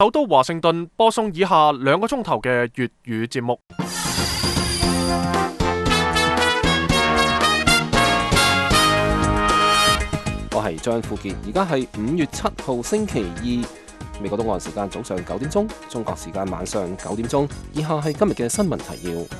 首都華盛頓播送以下2個鐘頭嘅粵語節目。 我係張富傑，而家係5月7號星期二，美國東岸時間早上9點鐘，中國時間晚上9點鐘。以下係今日嘅新聞提要。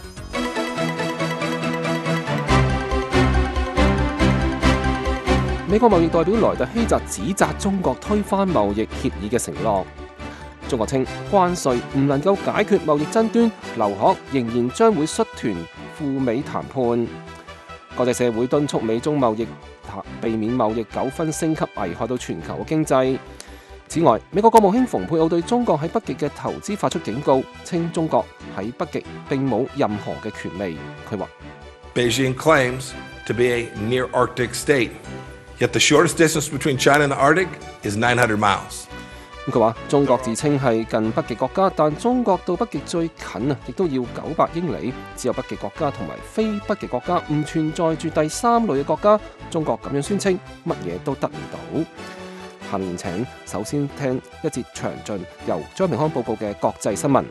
美國貿易代表萊特希澤指責中國推翻貿易協議嘅承諾。中國稱關稅唔能夠解決貿易爭端，劉鶴仍然將會率團赴美談判。國際社會敦促美中貿易避免貿易糾紛升級，危害到全球嘅經濟。此外，美國國務卿蓬佩奧對中國喺北極嘅投資發出警告，稱中國喺北極並冇任何嘅權利。佢話 Beijing claims to be a near Arctic state, yet the shortest distance between China and the Arctic is 900 miles. 佢話中國自稱係近北極國家，但中國到北極最近亦都要900英里。只有北極國家同埋非北極國家，唔存在住第三類嘅國家。中國咁樣宣稱，乜嘢都得唔到。下面請首先聽一節詳盡由張明康報告嘅國際新聞。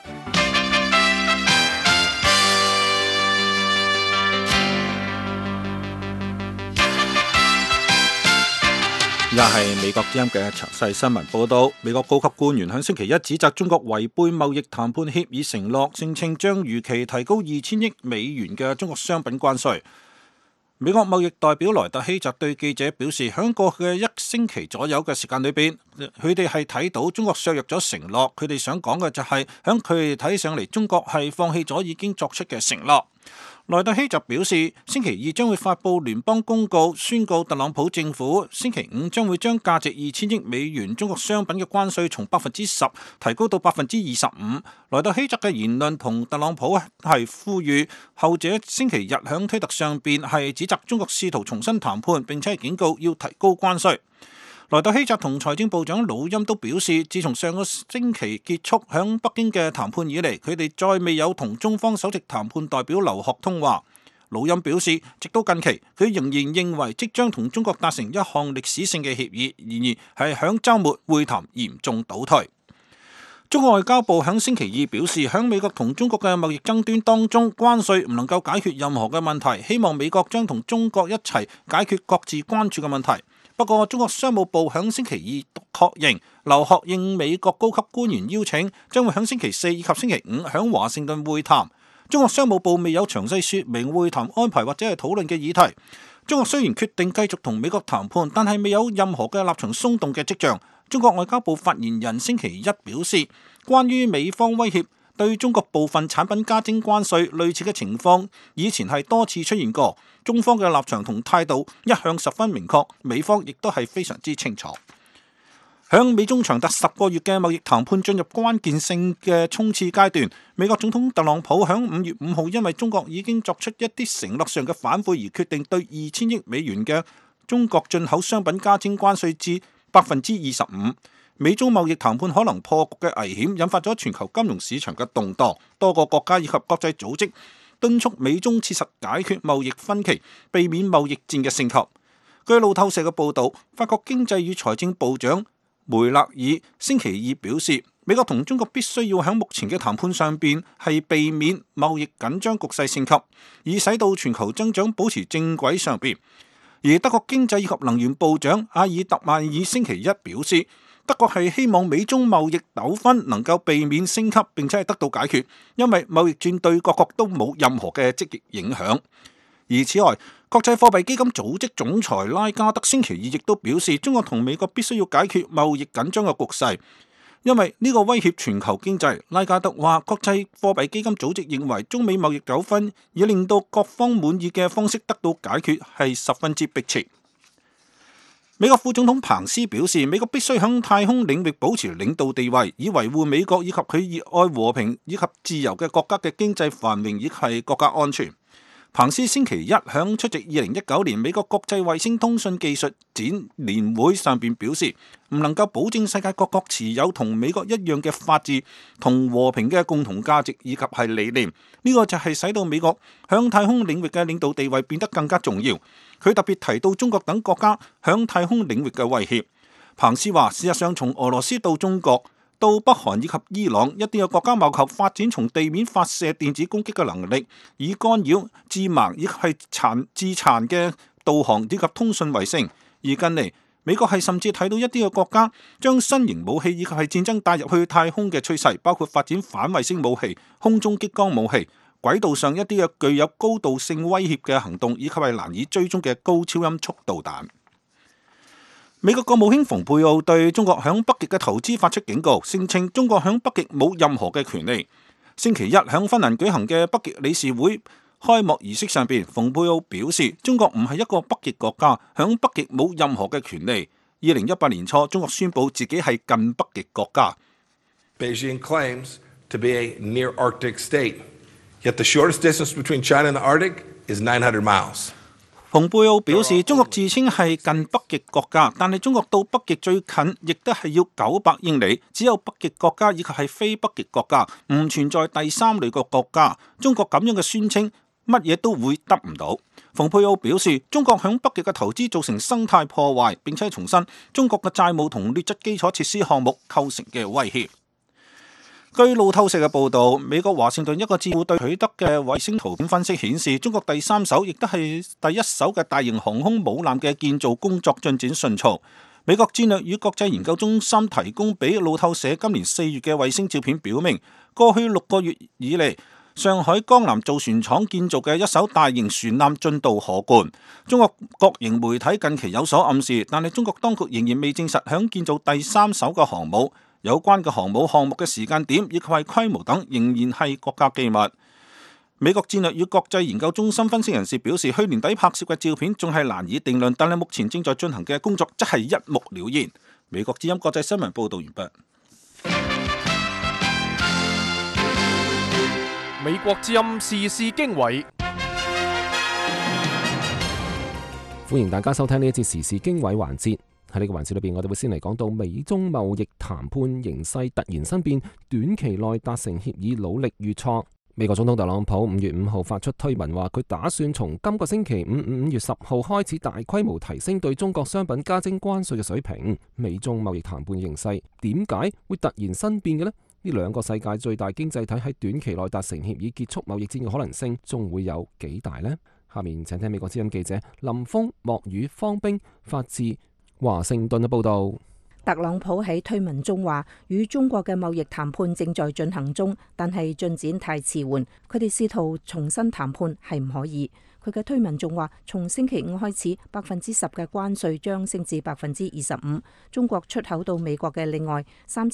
而家係美國之音嘅詳細新聞報道。美國高級官員喺星期一指責中國違背貿易談判協議承諾，聲稱將如期提高2000億美元嘅中國商品關稅。美國貿易代表萊特希澤對記者表示，喺過去嘅1星期左右嘅時間裏邊，佢哋係睇到中國削弱咗承諾。佢哋想講嘅就係喺佢哋睇上嚟，中國係放棄咗已經作出嘅承諾。萊特希澤表示，星期二將會發佈聯邦公告，宣告特朗普政府星期五將會將價值2000億美元中國商品嘅關稅從10%提高到25%。萊特希澤嘅言論同特朗普係呼籲，後者星期日響推特上邊係指責中國試圖重新談判，並且係警告要提高關稅。萊特希澤同財政部長魯欽都表示，自從上個星期結束響北京嘅談判以嚟，佢哋再未有同中方首席談判代表劉鶴通話。魯欽表示，直到近期，佢仍然認為即將同中國達成一項歷史性嘅協議，然而係響週末會談嚴重倒退。中國外交部響星期二表示，響美國同中國嘅貿易爭端當中，關稅唔能夠解決任何嘅問題，希望美國將同中國一齊解決各自關注嘅問題。不過，中國商務部響星期二確認，劉鶴應美國高級官員邀請，將會響星期4以及星期5響華盛頓會談。中國商務部未有詳細說明會談安排或者係討論嘅議題。中國雖然決定繼續同美國談判，但係未有任何嘅立場鬆動嘅跡象。中國外交部發言人星期一表示，關於美方威脅對中國部分產品加徵關稅，類似嘅情況以前係多次出現過。中方嘅立場同態度一向十分明確，美方亦都係非常之清楚。響美中長達10個月嘅貿易談判進入關鍵性嘅衝刺階段，美國總統特朗普響5月5號因為中國已經作出一啲承諾上嘅反悔而決定對2000億美元嘅中國進口商品加徵關稅至25%。美中貿易談判可能破局嘅危險，引發咗全球金融市場嘅動盪。多個國家以及國際組織敦促美中切實解決貿易分歧，避免貿易戰嘅升級。據路透社嘅報導，法國經濟與財政部長梅勒爾星期二表示，美國同中國必須要喺目前嘅談判上邊係避免貿易緊張局勢升級，以使到全球增長保持正軌上邊。而德國經濟以及能源部長阿爾特曼爾星期一表示，德國係希望美中貿易糾紛能夠避免升級，並且係得到解決，因為貿易戰對各國都冇任何嘅積極影響。而此外，國際貨幣基金組織總裁拉加德星期二亦都表示，中國同美國必須要解決貿易緊張嘅局勢，因為呢個威脅全球經濟。拉加德話，國際貨幣基金組織認為中美貿易糾紛以令到各方滿意嘅方式得到解決係十分之迫切。美國副總統彭斯表示，美國必須喺太空領域保持領導地位，以維護美國以及佢熱愛和平以及自由嘅國家嘅經濟繁榮以及係國家安全。彭斯星期一響出席2019年美國國際衛星通訊技術展年會上邊表示，唔能夠保證世界各國持有同美國一樣嘅法治同和平嘅共同價值以及係理念，呢個就係使到美國響太空領域嘅領導地位變得更加重要。佢特別提到中國等國家響太空領域嘅威脅。彭斯話，事實上從俄羅斯到中國， 到北韓以及伊朗一啲嘅國家謀求發展從地面發射電子攻擊嘅能力，以干擾、致盲以及係致殘嘅導航以及通訊衛星。而近嚟，美國係甚至睇到一啲嘅國家將新型武器以及係戰爭帶入去太空嘅趨勢，包括發展反衛星武器、空中激光武器、軌道上一啲嘅具有高度性威脅嘅行動，以及係難以追蹤嘅高超音速導彈。美國國務卿蓬佩奧對中國響北極嘅投資發出警告，聲稱中國響北極冇任何嘅權利。星期一響芬蘭舉行嘅北極理事會開幕儀式上邊，蓬佩奧表示中國唔係一個北極國家，響北極冇任何嘅權利。2018年初，中國宣布自己係近北極國家。 Beijing claims to be a near Arctic state, yet the shortest distance between China and the Arctic is 900 miles. 蓬佩奧表示，中國自稱係近北極國家，但係中國到北極最近亦都係要900英里，只有北極國家以及係非北極國家，唔存在第三類嘅國家。中國咁樣嘅宣稱，乜嘢都會得唔到。蓬佩奧表示，中國響北極嘅投資造成生態破壞，並且重申中國嘅債務同劣質基礎設施項目構成嘅威脅。據路透社嘅報導，美國華盛頓一個智庫對取得嘅衛星圖片分析顯示，中國第3艘亦都係第1艘嘅大型航空母艦嘅建造工作進展迅速。美國戰略與國際研究中心提供俾路透社今年4月嘅衛星照片表明，過去6個月以嚟，上海江南造船廠建造嘅一艘大型船艦進度可觀。中國國營媒體近期有所暗示，但係中國當局仍然未證實響建造第3艘嘅航母。有關嘅航母項目嘅時間點以及係規模等，仍然係國家機密。美國戰略與國際研究中心分析人士表示，去年底拍攝嘅照片仲係難以定論，但係目前正在進行嘅工作則係一目了然。美國之音國際新聞報導完畢。 美國之音時事經緯， 歡迎大家收聽呢一節時事經緯環節。喺呢個環節裏邊，我哋會先嚟講到美中貿易談判形勢突然生變，短期內達成協議努力遇挫。美國總統特朗普5月5號發出推文，話佢打算從今個星期5月10號開始大規模提升對中國商品加徵關稅嘅水平。美中貿易談判形勢點解會突然生變嘅呢？呢兩個世界最大經濟體喺短期內達成協議結束貿易戰嘅可能性，仲會有幾大呢？下面請聽美國之音記者林峰、莫宇、方冰發自華盛頓嘅報道。 特朗普喺推文中話，與中國嘅貿易談判正在進行中，但係進展太遲緩，佢哋試圖重新談判係唔可以。佢嘅推文仲話，從星期5開始，10%嘅關稅將升至25%。中國出口到美國嘅另外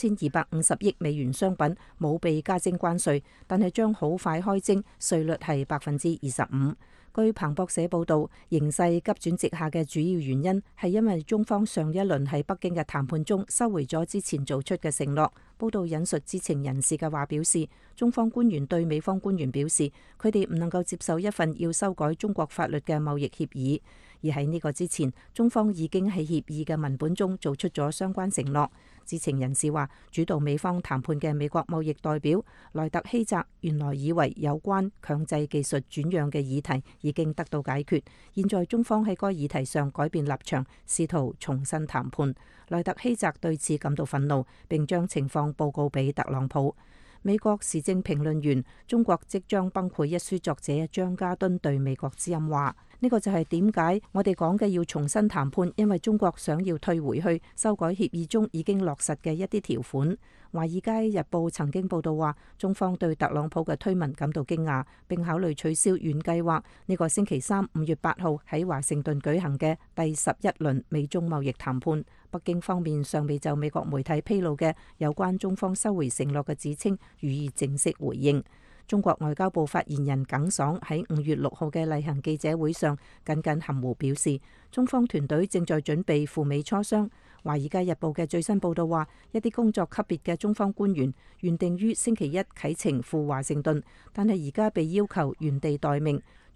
3250億美元商品冇被加徵關稅，但係將好快開徵，稅率係25%。據彭博社報道，形勢急轉直下嘅主要原因係因為中方上一輪喺北京嘅談判中收回咗之前做出嘅承諾。報道引述知情人士嘅話表示，中方官員對美方官員表示，佢哋唔能夠接受一份要修改中國法律嘅貿易協議。而喺呢個之前，中方已經喺協議嘅文本中做出咗相關承諾。知情人士話，主導美方談判嘅美國貿易代表萊特希澤原來以為有關強制技術轉讓嘅議題已經得到解決，現在中方喺該議題上改變立場，試圖重新談判。萊特希澤對此感到憤怒，並將情況報告俾特朗普。美國時政評論員、中國即將崩潰一書作者張家敦對美國之音話：呢個就係點解我哋講嘅要重新談判，因為中國想要退回去修改協議中已經落實嘅一啲條款。華爾街日報曾經報道話，中方對特朗普嘅推文感到驚訝，並考慮取消原計劃呢個星期3 5月8號喺華盛頓舉行嘅第11輪美中貿易談判。北京方面尚未就美國媒體披露嘅有關中方收回承諾嘅指稱予以正式回應。中國外交部發言人耿爽喺5月6號嘅例行記者會上僅僅含糊表示，中方團隊正在準備赴美磋商。華爾街日報嘅最新報道話，一啲工作級別嘅中方官員原定於星期一啟程赴華盛頓，但係而家被要求原地待命。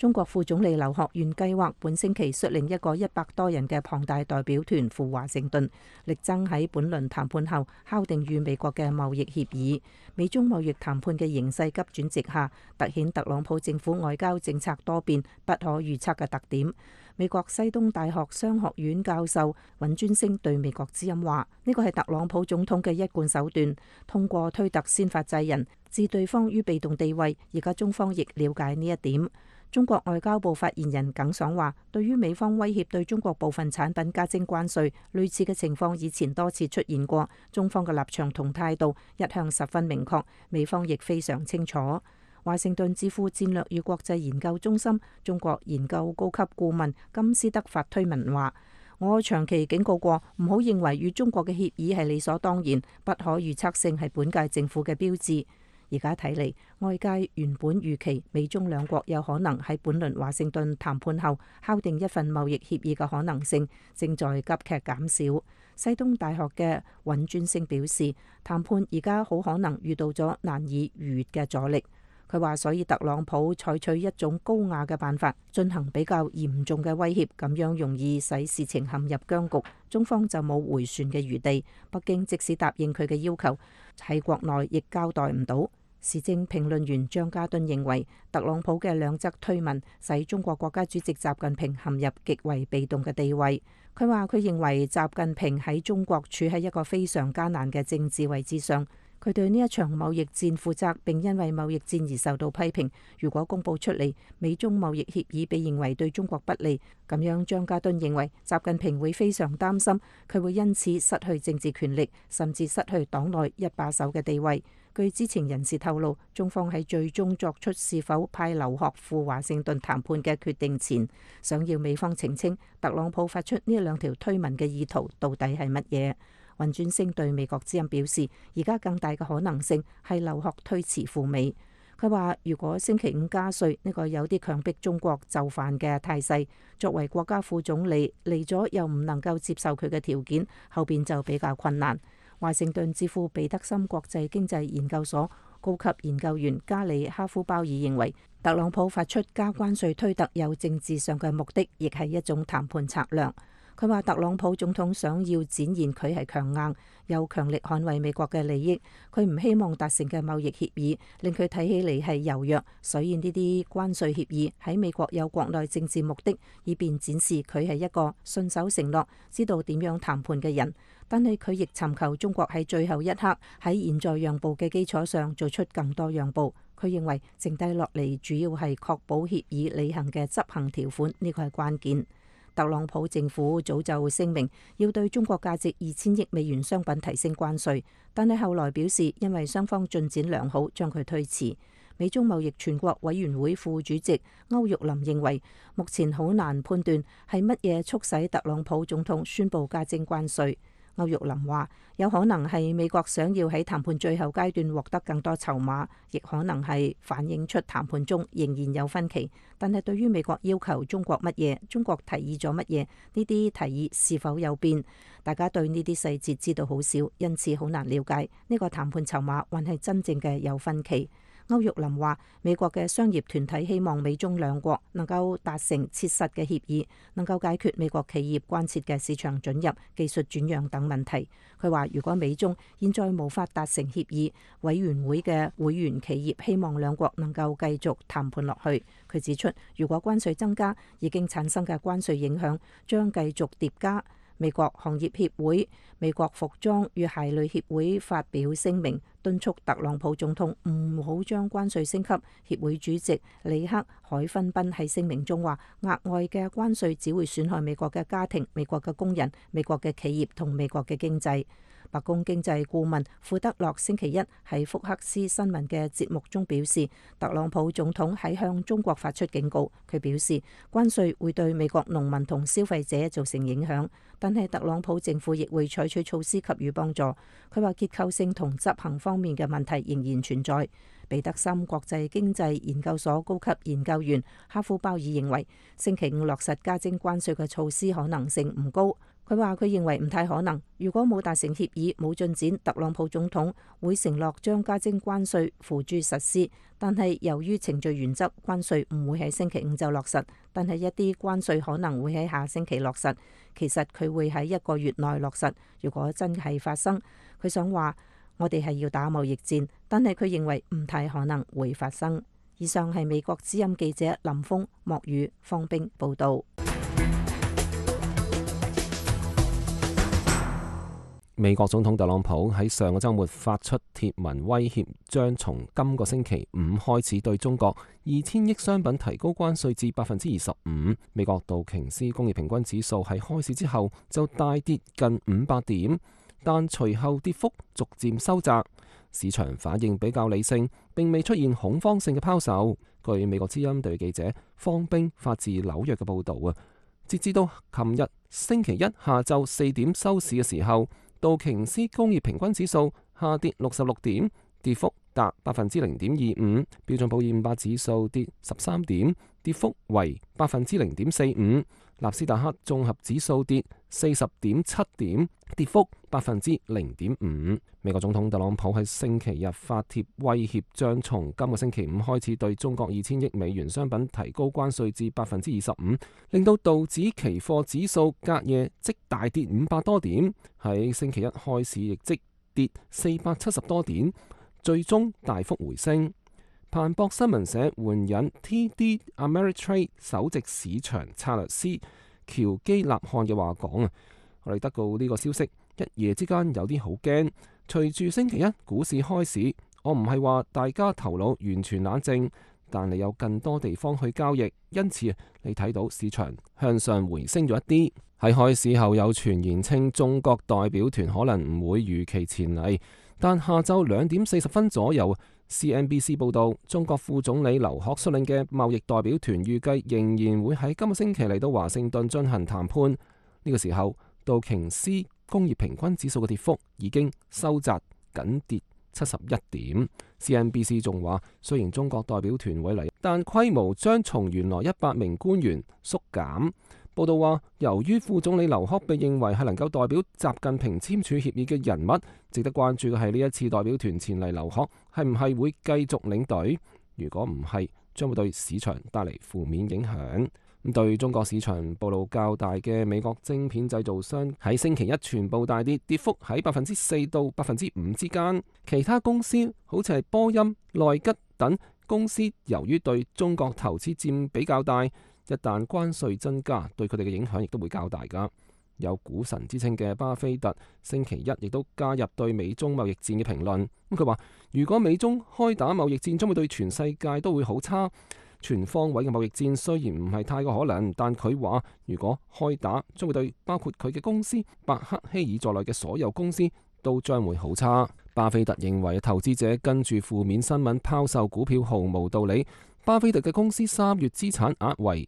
中國副總理劉鶴原計劃本星期率領一個100多人嘅龐大代表團赴華盛頓，力爭喺本輪談判後敲定與美國嘅貿易協議。美中貿易談判嘅形勢急轉直下，凸顯特朗普政府外交政策多變、不可預測嘅特點。美國西東大學商學院教授尹尊升對美國之音話：呢個係特朗普總統嘅一貫手段，通過推特先發制人，置對方於被動地位。而家中方亦了解呢一點。中國外交部發言人耿爽話：對於美方威脅對中國部分產品加徵關稅，類似嘅情況以前多次出現過，中方嘅立場同態度一向十分明確，美方亦非常清楚。華盛頓智庫戰略與國際研究中心中國研究高級顧問金斯德發推文話：我長期警告過，唔好認為與中國嘅協議係理所當然，不可預測性係本屆政府嘅標誌。而家睇嚟，外界原本預期美中兩國有可能喺本輪華盛頓談判後敲定一份貿易協議嘅可能性，正在急劇減少。西東大學嘅尹尊升表示，談判而家好可能遇到咗難以逾越嘅阻力。佢話：所以特朗普採取一種高壓嘅辦法進行比較嚴重嘅威脅，咁樣容易使事情陷入僵局。中方就冇迴旋嘅餘地。北京即使答應佢嘅要求，喺國內亦交代唔到。時政評論員張家敦認為，特朗普嘅兩則推文使中國國家主席習近平陷入極為被動嘅地位。佢話：佢認為習近平喺中國處喺一個非常艱難嘅政治位置上。佢對呢一場貿易戰負責，並因為貿易戰而受到批評。如果公佈出嚟，美中貿易協議被認為對中國不利，咁樣張家敦認為習近平會非常擔心，佢會因此失去政治權力，甚至失去黨內一把手嘅地位。據知情人士透露，中方喺最終作出是否派劉鶴赴華盛頓談判嘅決定前，想要美方澄清特朗普發出呢兩條推文嘅意圖到底係乜嘢。尹尊升對美國之音表示，而家更大嘅可能性係劉鶴推遲赴美。佢話：如果星期五加稅，呢個有啲強迫中國就範嘅態勢，作為國家副總理嚟咗又唔能夠接受佢嘅條件，後邊就比較困難。華盛頓智庫彼得森國際經濟研究所高級研究員加里哈夫鮑爾認為，特朗普發出加關稅推特有政治上嘅目的，亦係一種談判策略。佢話特朗普總統想要展現佢係強硬，又強力捍衛美國嘅利益。佢唔希望達成嘅貿易協議令佢睇起嚟係柔弱，所以呢啲關稅協議喺美國有國內政治目的，以便展示佢係一個信守承諾、知道點樣談判嘅人。但係佢亦尋求中國喺最後一刻喺現在讓步嘅基礎上做出更多讓步。佢認為剩低落嚟主要係確保協議履行嘅執行條款，呢個係關鍵。特朗普政府早就聲明要對中國價值2000億美元商品提升關稅，但係後來表示因為雙方進展良好，將佢推遲。美中貿易全國委員會副主席歐玉林認為，目前好難判斷係乜嘢促使特朗普總統宣布加徵關稅。歐玉林話：有可能係美國想要喺談判最後階段獲得更多籌碼，亦可能係反映出談判中仍然有分歧。但係對於美國要求中國乜嘢，中國提議咗乜嘢，呢啲提議是否有變，大家對呢啲細節知道好少，因此好難了解呢個談判籌碼還係真正嘅有分歧。歐玉林話：美國嘅商業團體希望美中兩國能夠達成切實嘅協議，能夠解決美國企業關切嘅市場准入、技術轉讓等問題。佢話：如果美中現在無法達成協議，委員會嘅會員企業希望兩國能夠繼續談判落去。佢指出，如果關稅增加，已經產生嘅關稅影響將繼續疊加。美國行業協會、美國服裝與鞋類協會發表聲明，敦促特朗普總統唔好將關稅升級。協會主席里克海芬賓喺聲明中話：額外嘅關稅只會損害美國嘅家庭、美國嘅工人、美國嘅企業同美國嘅經濟。白宮經濟顧問庫德洛星期一喺福克斯新聞嘅節目中表示，特朗普總統喺向中國發出警告。佢表示，關稅會對美國農民同消費者造成影響，但係特朗普政府亦會採取措施給予幫助。佢話結構性同執行方面嘅問題仍然存在。彼得森國際經濟研究所高級研究員哈夫鮑爾認為，星期五落實加徵關稅嘅措施可能性唔高。 佢話佢認為唔太可能，如果冇達成協議、冇進展，特朗普總統會承諾將加徵關稅付諸實施。但係由於程序原則，關稅唔會喺星期五就落實，但係一啲關稅可能會喺下星期落實。其實佢會喺1個月內落實。如果真係發生，佢想話我哋係要打貿易戰，但係佢認為唔太可能會發生。以上係美國之音記者林峰、莫宇、方冰報道。 美國總統特朗普喺上個週末發出貼文威脅，將從今個星期5開始對中國2000億商品提高關稅至25%。美國道瓊斯工業平均指數喺開市之後就大跌近500點，但隨後跌幅逐漸收窄。市場反應比較理性，並未出現恐慌性嘅拋售。據美國之音特約記者方冰發自紐約嘅報導，截至到琴日星期一下晝4點收市嘅時候，道瓊斯工業平均指數下跌66點，跌幅達0.25%；標準普爾500指數跌13點，跌幅為0.45%；納斯達克綜合指數跌40.7點，跌幅0.5%。美國總統特朗普喺星期日發帖威脅，將從今個星期5開始對中國2000億美元商品提高關稅至25%，令到道指期貨指數隔夜即大跌500多點，喺星期一開市亦即跌470多點，最終大幅回升。彭博新聞社援引 TD Ameritrade 首席市場策略師喬基納漢嘅話講我哋得到呢個消息，一夜之間有啲好驚。隨住星期一股市開市，我唔係話大家頭腦完全冷靜，但你有更多地方去交易，因此你睇到市場向上回升咗一啲。喺開市後有傳言稱中國代表團可能唔會如期前嚟，但下晝2點40分左右，CNBC 報道中國副總理劉鶴率領嘅貿易代表團預計仍然會喺今個星期嚟到華盛頓進行談判。呢個時候，道瓊斯工業平均指數嘅跌幅已經收窄，僅跌71點。CNBC 仲話，雖然中國代表團會嚟，但規模將從原來100名官員縮減。報道話，由於副總理劉鶴被認為係能夠代表習近平簽署協議嘅人物，值得關注嘅係呢一次代表團前嚟，劉鶴係唔係會繼續領隊？如果唔係，將會對市場帶嚟負面影響。咁對中國市場暴露較大嘅美國晶片製造商喺星期一全部大跌，跌幅喺4%到5%之間。其他公司好似係波音、內吉等公司，由於對中國投資佔比較大，一旦關稅增加，對佢哋嘅影響亦都會較大㗎。有股神之稱嘅巴菲特星期一亦都加入對美中貿易戰嘅評論。佢話：如果美中開打貿易戰，將會對全世界都會好差。全方位嘅貿易戰雖然唔係太過可能，但佢話如果開打，將會對包括佢嘅公司伯克希爾在內嘅所有公司都將會好差。巴菲特認為投資者跟住負面新聞拋售股票毫無道理。巴菲特嘅公司3月資產額為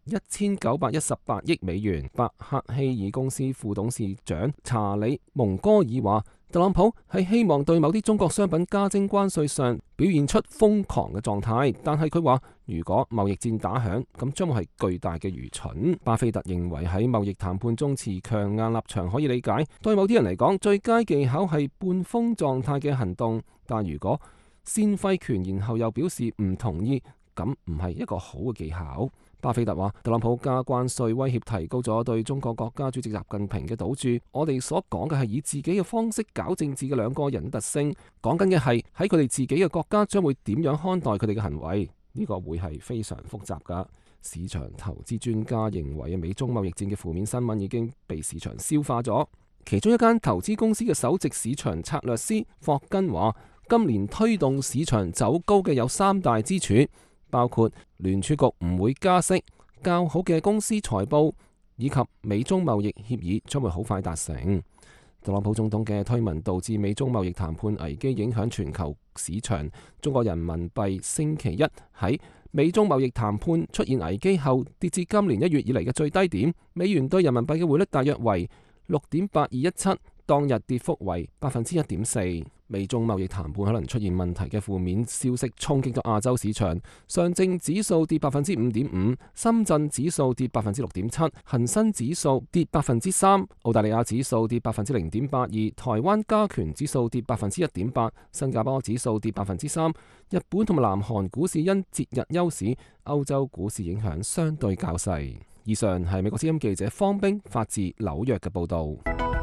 1918億美元。伯克希爾公司副董事長查理蒙哥爾話：特朗普係希望對某啲中國商品加徵關稅上表現出瘋狂嘅狀態，但係佢話如果貿易戰打響，咁將會係巨大嘅愚蠢。巴菲特認為喺貿易談判中持強硬立場可以理解，對某啲人嚟講，最佳技巧係半瘋狀態嘅行動，但如果先揮拳然後又表示唔同意，咁唔係一個好嘅技巧。巴菲特話：特朗普加關稅威脅提高咗對中國國家主席習近平嘅賭注。我哋所講嘅係以自己嘅方式搞政治嘅兩個人特性，講緊嘅係喺佢哋自己嘅國家將會點樣看待佢哋嘅行為。呢個會係非常複雜㗎。市場投資專家認為美中貿易戰嘅負面新聞已經被市場消化咗。其中一間投資公司嘅首席市場策略師霍根話：今年推動市場走高嘅有3大支柱，包括聯儲局唔會加息、較好嘅公司財報，以及美中貿易協議將會好快達成。特朗普總統嘅推文導致美中貿易談判危機影響全球市場。中國人民幣星期一喺美中貿易談判出現危機後跌至今年1月以嚟嘅最低點，美元對人民幣嘅匯率大約為6.8217，當日跌幅為1.4%。 美中貿易談判可能出現問題嘅負面消息衝擊咗亞洲市場，上證指數跌5.5%，深圳指數跌6.7%，恒生指數跌3%，澳大利亞指數跌0.82%，台灣加權指數跌1.8%，新加坡指數跌3%，日本同埋南韓股市因節日休市，歐洲股市影響相對較細。以上係美國之音記者方冰發自紐約嘅報導。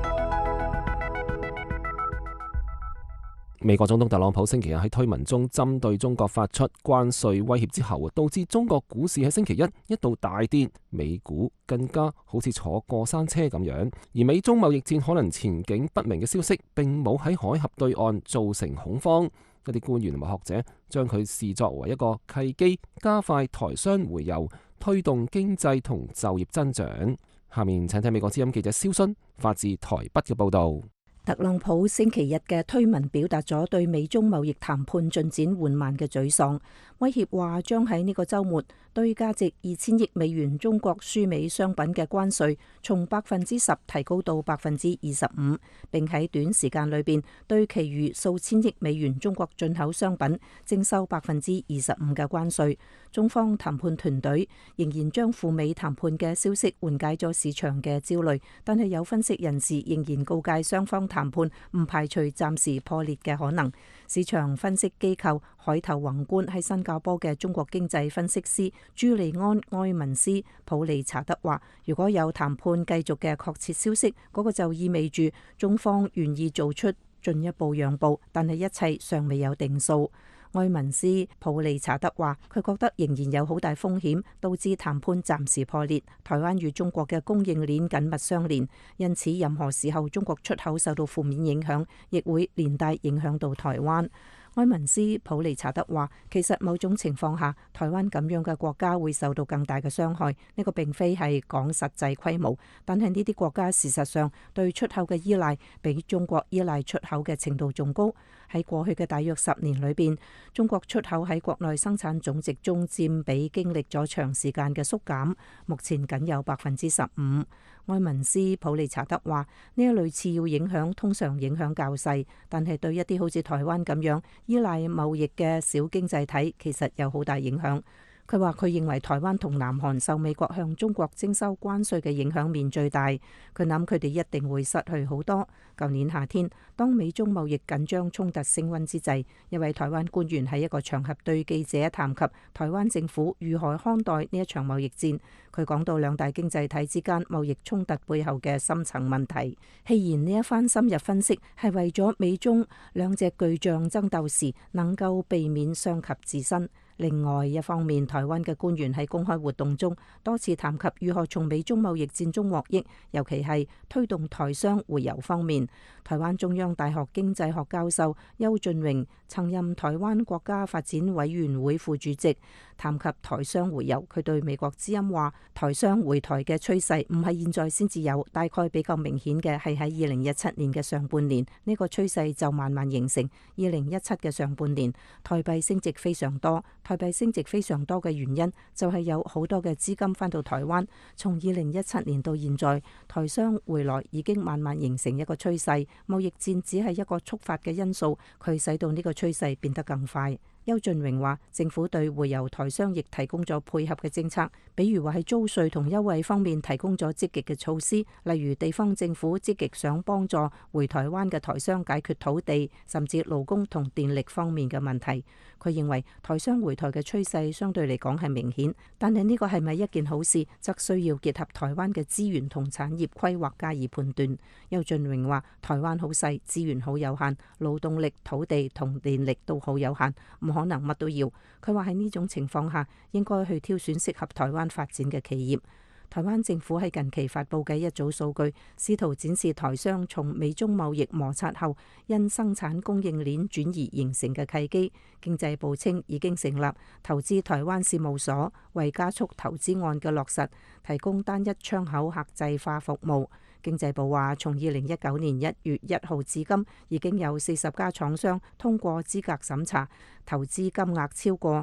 美國總統特朗普星期日喺推文中針對中國發出關稅威脅之後，導致中國股市喺星期一度大跌，美股更加好似坐過山車咁樣。而美中貿易戰可能前景不明嘅消息並冇喺海峽對岸造成恐慌，一啲官員同埋學者將佢視作為一個契機，加快台商回游，推動經濟同就業增長。下面請睇美國之音記者蕭순發自台北嘅報導。 特朗普星期日嘅推文表達咗對美中貿易談判進展緩慢嘅沮喪，威脅話將喺呢個週末對價值2000億美元中國輸美商品嘅關稅從10%提高到25%，並喺短時間裏邊對其餘數千億美元中國進口商品徵收25%嘅關稅。中方談判團隊仍然將赴美談判嘅消息緩解咗市場嘅焦慮，但係有分析人士仍然告誡雙方談判唔排除暫時破裂嘅可能。市場分析機構海頭宏觀喺新加坡嘅中國經濟分析師朱利安·埃文斯普利查德話，如果有談判繼續嘅確切消息，嗰個就意味住中方願意做出進一步讓步，但係一切尚未有定數。埃文斯普利查德話，佢覺得仍然有好大風險導致談判暫時破裂。台灣與中國嘅供應鏈緊密相連，因此任何時候中國出口受到負面影響，亦會連帶影響到台灣。埃文斯普利查德話，其實某種情況下，台灣咁樣嘅國家會受到更大嘅傷害。呢個並非係講實際規模，但係呢啲國家事實上對出口嘅依賴比中國依賴出口嘅程度仲高。喺過去嘅大約10年裏邊，中國出口喺國內生產總值中佔比經歷咗長時間嘅縮減，目前僅有15%。埃文斯普利查德話，呢一類次要影響通常影響較細，但係對一啲好似台灣咁樣依賴貿易嘅小經濟體，其實有好大影響。佢話佢認為台灣同南韓受美國向中國徵收關稅嘅影響面最大，佢諗佢哋一定會失去好多。舊年夏天，當美中貿易緊張衝突升溫之際，一位台灣官員喺一個場合對記者談及台灣政府如何看待呢一場貿易戰。佢講到兩大經濟體之間貿易衝突背後嘅深層問題。既然呢一番深入分析係為咗美中兩隻巨象爭鬥時能夠避免傷及自身。另外一方面，台灣嘅官員喺公開活動中多次談及如何從美中貿易戰中獲益，尤其係推動台商回游方面。台灣中央大學經濟學教授邱俊榮曾任台灣國家發展委員會副主席，談及台商回游，佢對美國之音話，台商回台嘅趨勢唔係現在先至有，大概比較明顯嘅係喺2017年嘅上半年，呢個趨勢就慢慢形成。2017嘅上半年，台幣升值非常多。台幣升值非常多嘅原因就係有好多嘅資金返到台灣。從2017年到現在，台商回來已經慢慢形成一個趨勢。貿易戰只係一個觸發嘅因素，佢使到呢個趨勢變得更快。邱俊榮話，政府對回游台商亦提供咗配合嘅政策，比如話喺租稅同優惠方面提供咗積極嘅措施，例如地方政府積極想幫助回台灣嘅台商解決土地甚至勞工同電力方面嘅問題。佢認為台商回台嘅趨勢相對嚟講係明顯，但係呢個係咪一件好事，則需要結合台灣嘅資源同產業規劃加以判斷。邱俊榮話，台灣好細，資源好有限，勞動力、土地同電力都好有限，唔可能乜都要。佢話喺呢種情況下，應該去挑選適合台灣發展嘅企業。台灣政府喺近期發布嘅一組數據，試圖展示台商從美中貿易摩擦後因生產供應鏈轉移形成嘅契機。經濟部稱已經成立投資台灣事務所，為加速投資案嘅落實提供單一窗口客製化服務。經濟部話，從2019年1月1號至今，已經有40家廠商通過資格審查，投資金額超過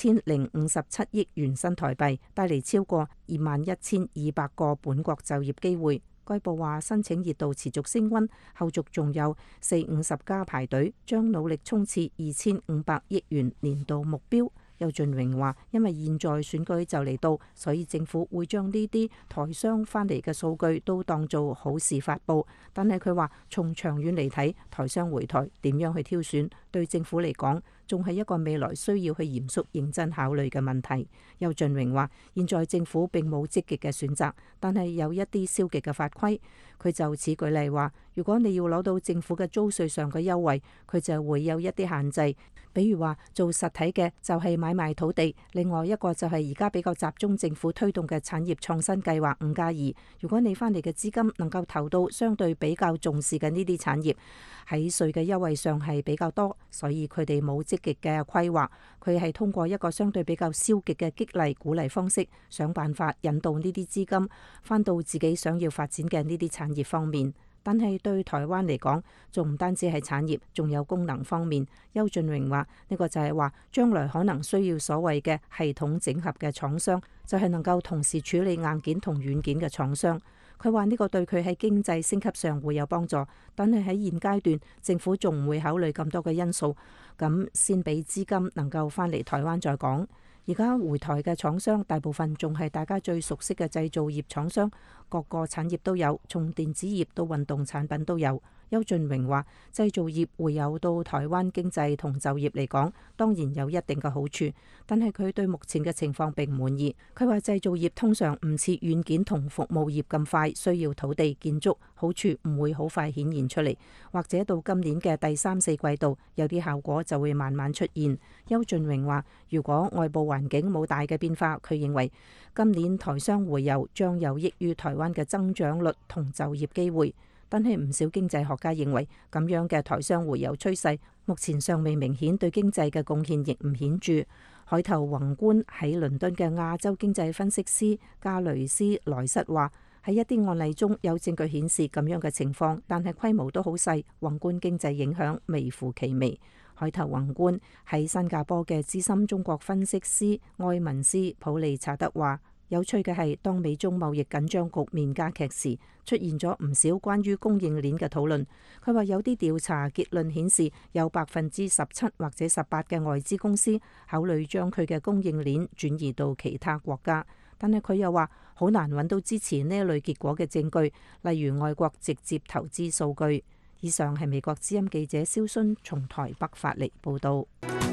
2057億元新台幣，帶嚟超過21,200個本國就業機會。 該報話申請熱度持續升溫，後續仲有40-50家排隊，將努力衝刺2500億元年度目標。邱俊榮話：因為現在選舉就嚟到，所以政府會將呢啲台商翻嚟嘅數據都當做好事發佈。但係佢話，從長遠嚟睇，台商回台點樣去挑選，對政府嚟講，仲係一個未來需要去嚴肅認真考慮嘅問題。邱俊榮話：現在政府並冇積極嘅選擇，但係有一啲消極嘅法規。佢就此舉例話，如果你要攞到政府嘅租稅上嘅優惠，佢就會有一啲限制。比如話做實體嘅就係買賣土地，另外一個就係而家比較集中政府推動嘅產業創新計劃5+2。如果你翻嚟嘅資金能夠投到相對比較重視嘅呢啲產業，喺稅嘅優惠上係比較多，所以佢哋冇積極嘅規劃，佢係通過一個相對比較消極嘅激勵鼓勵方式，想辦法引導呢啲資金翻到自己想要發展嘅呢啲產業方面。但係對台灣嚟講，仲唔單止係產業，仲有功能方面。邱俊榮話：呢個就係話，將來可能需要所謂嘅系統整合嘅廠商，就係能夠同時處理硬件同軟件嘅廠商。佢話呢個對佢喺經濟升級上會有幫助，但係喺現階段，政府仲唔會考慮咁多嘅因素，咁先俾資金能夠返嚟台灣再講。而家回台嘅廠商大部分仲係大家最熟悉嘅製造業廠商，各個產業都有，從電子業到運動產品都有。邱俊榮話：製造業會有到台灣經濟同就業嚟講，當然有一定嘅好處，但係佢對目前嘅情況並唔滿意。佢話製造業通常唔似軟件同服務業咁快需要土地建築，好處唔會好快顯現出嚟，或者到今年嘅第3、4季度有啲效果就會慢慢出現。邱俊榮話：如果外部環境冇大嘅變化，佢認為今年台商回遊將有益於台灣嘅增長率同就業機會。但係唔少經濟學家認為，咁樣嘅台商回遊趨勢目前尚未明顯，對經濟嘅貢獻亦唔顯著。海頭宏觀喺倫敦嘅亞洲經濟分析師加雷斯萊瑟話：喺一啲案例中有證據顯示咁樣嘅情況，但係規模都好細，宏觀經濟影響微乎其微。海頭宏觀喺新加坡嘅資深中國分析師埃文斯普利查德話：有趣嘅係，當美中貿易緊張局面加劇時，出現咗唔少關於供應鏈嘅討論。佢話有啲調查結論顯示，有17%或者18%嘅外資公司考慮將佢嘅供應鏈轉移到其他國家。但係佢又話好難揾到支持呢一類結果嘅證據，例如外國直接投資數據。以上係美國之音記者蕭순從台北發嚟報導。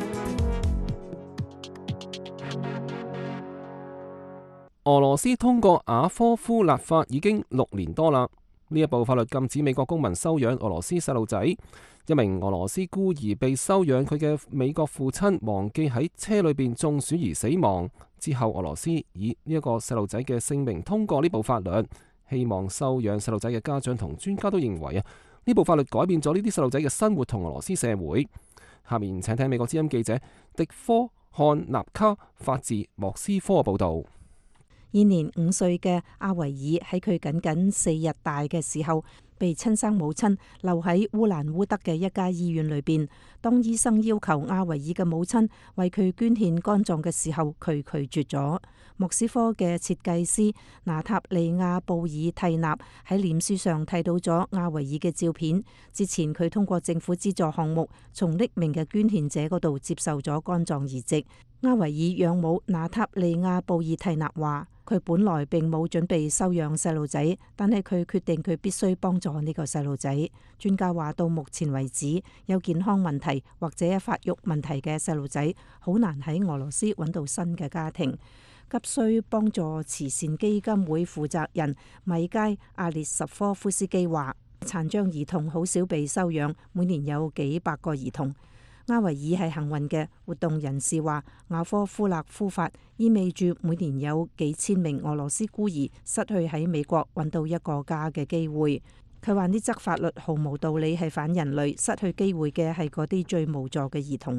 俄羅斯通過雅科夫立法已經6年多啦。呢一部法律禁止美國公民收養俄羅斯細路仔。一名俄羅斯孤兒被收養佢嘅美國父親忘記喺車裏邊中暑而死亡之後，俄羅斯以呢一個細路仔嘅姓名通過呢部法律。希望收養細路仔嘅家長同專家都認為呢部法律改變咗呢啲細路仔嘅生活同俄羅斯社會。下面請聽美國之音記者迪科漢納卡發自莫斯科嘅報導。 現年5歲嘅阿維爾喺佢僅僅4日大嘅時候，被親生母親留喺烏蘭烏德嘅一家醫院裏邊。當醫生要求阿維爾嘅母親為佢捐獻肝臟嘅時候，佢拒絕咗。莫斯科嘅設計師娜塔莉亞布爾蒂納喺臉書上睇到咗阿維爾嘅照片。之前佢通過政府資助項目，從匿名嘅捐獻者嗰度接受咗肝臟移植。阿維爾養母娜塔莉亞布爾蒂納話：佢本來並冇準備收養細路仔，但係佢決定佢必須幫助呢個細路仔。專家話到目前為止，有健康問題或者發育問題嘅細路仔好難喺俄羅斯揾到新嘅家庭。急需幫助慈善基金會負責人米佳阿列什科夫斯基話：殘障兒童好少被收養，每年有幾百個兒童。阿維爾係幸運嘅。活動人士話，雅科夫勒夫法意味住每年有幾千名俄羅斯孤兒失去喺美國揾到一個家嘅機會。佢話呢則法律毫無道理，係反人類，失去機會嘅係嗰啲最無助嘅兒童。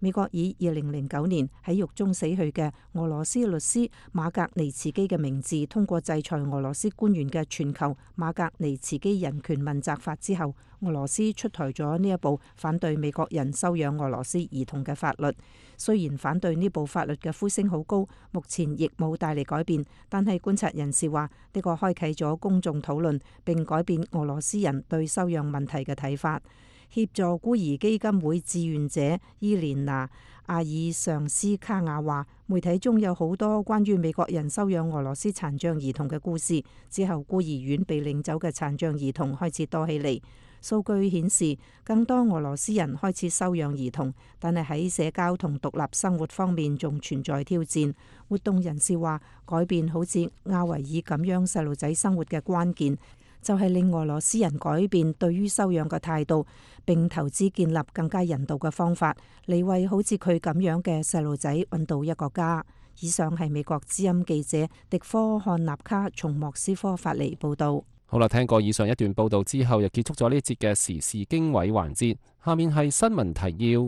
美國以2009年喺獄中死去嘅俄羅斯律師馬格尼茨基嘅名字通過制裁俄羅斯官員嘅全球馬格尼茨基人權問責法之後，俄羅斯出台咗呢一部反對美國人收養俄羅斯兒童嘅法律。雖然反對呢部法律嘅呼聲好高，目前亦冇帶嚟改變，但係觀察人士話呢個開啟咗公眾討論，並改變俄羅斯人對收養問題嘅睇法。協助孤兒基金會志願者伊蓮娜·阿爾尚斯卡亞話，媒體中有好多關於美國人收養俄羅斯殘障兒童嘅故事，之後孤兒院被領走嘅殘障兒童開始多起嚟。數據顯示，更多俄羅斯人開始收養兒童，但係喺社交同獨立生活方面仲存在挑戰。活動人士話，改變好似亞維爾咁樣細路仔生活嘅關鍵，就係令俄羅斯人改變對於收養嘅態度，並投資建立更加人道嘅方法，嚟為好似佢咁樣嘅細路仔揾到一個家。以上係美國之音記者迪科漢納卡從莫斯科發嚟報導。 好啦，聽過以上一段報導之後，又結束咗呢節嘅時事經緯環節。下面係新聞提要。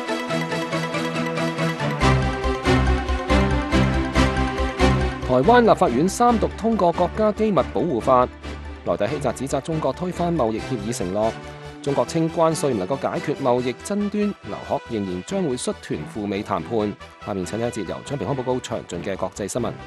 台灣立法院三讀通過國家機密保護法。萊特希澤指責中國推翻貿易協議承諾。中國稱關稅唔能夠解決貿易爭端，劉鶴仍然將會率團赴美談判。下面請聽一節由張平康報告詳盡嘅國際新聞。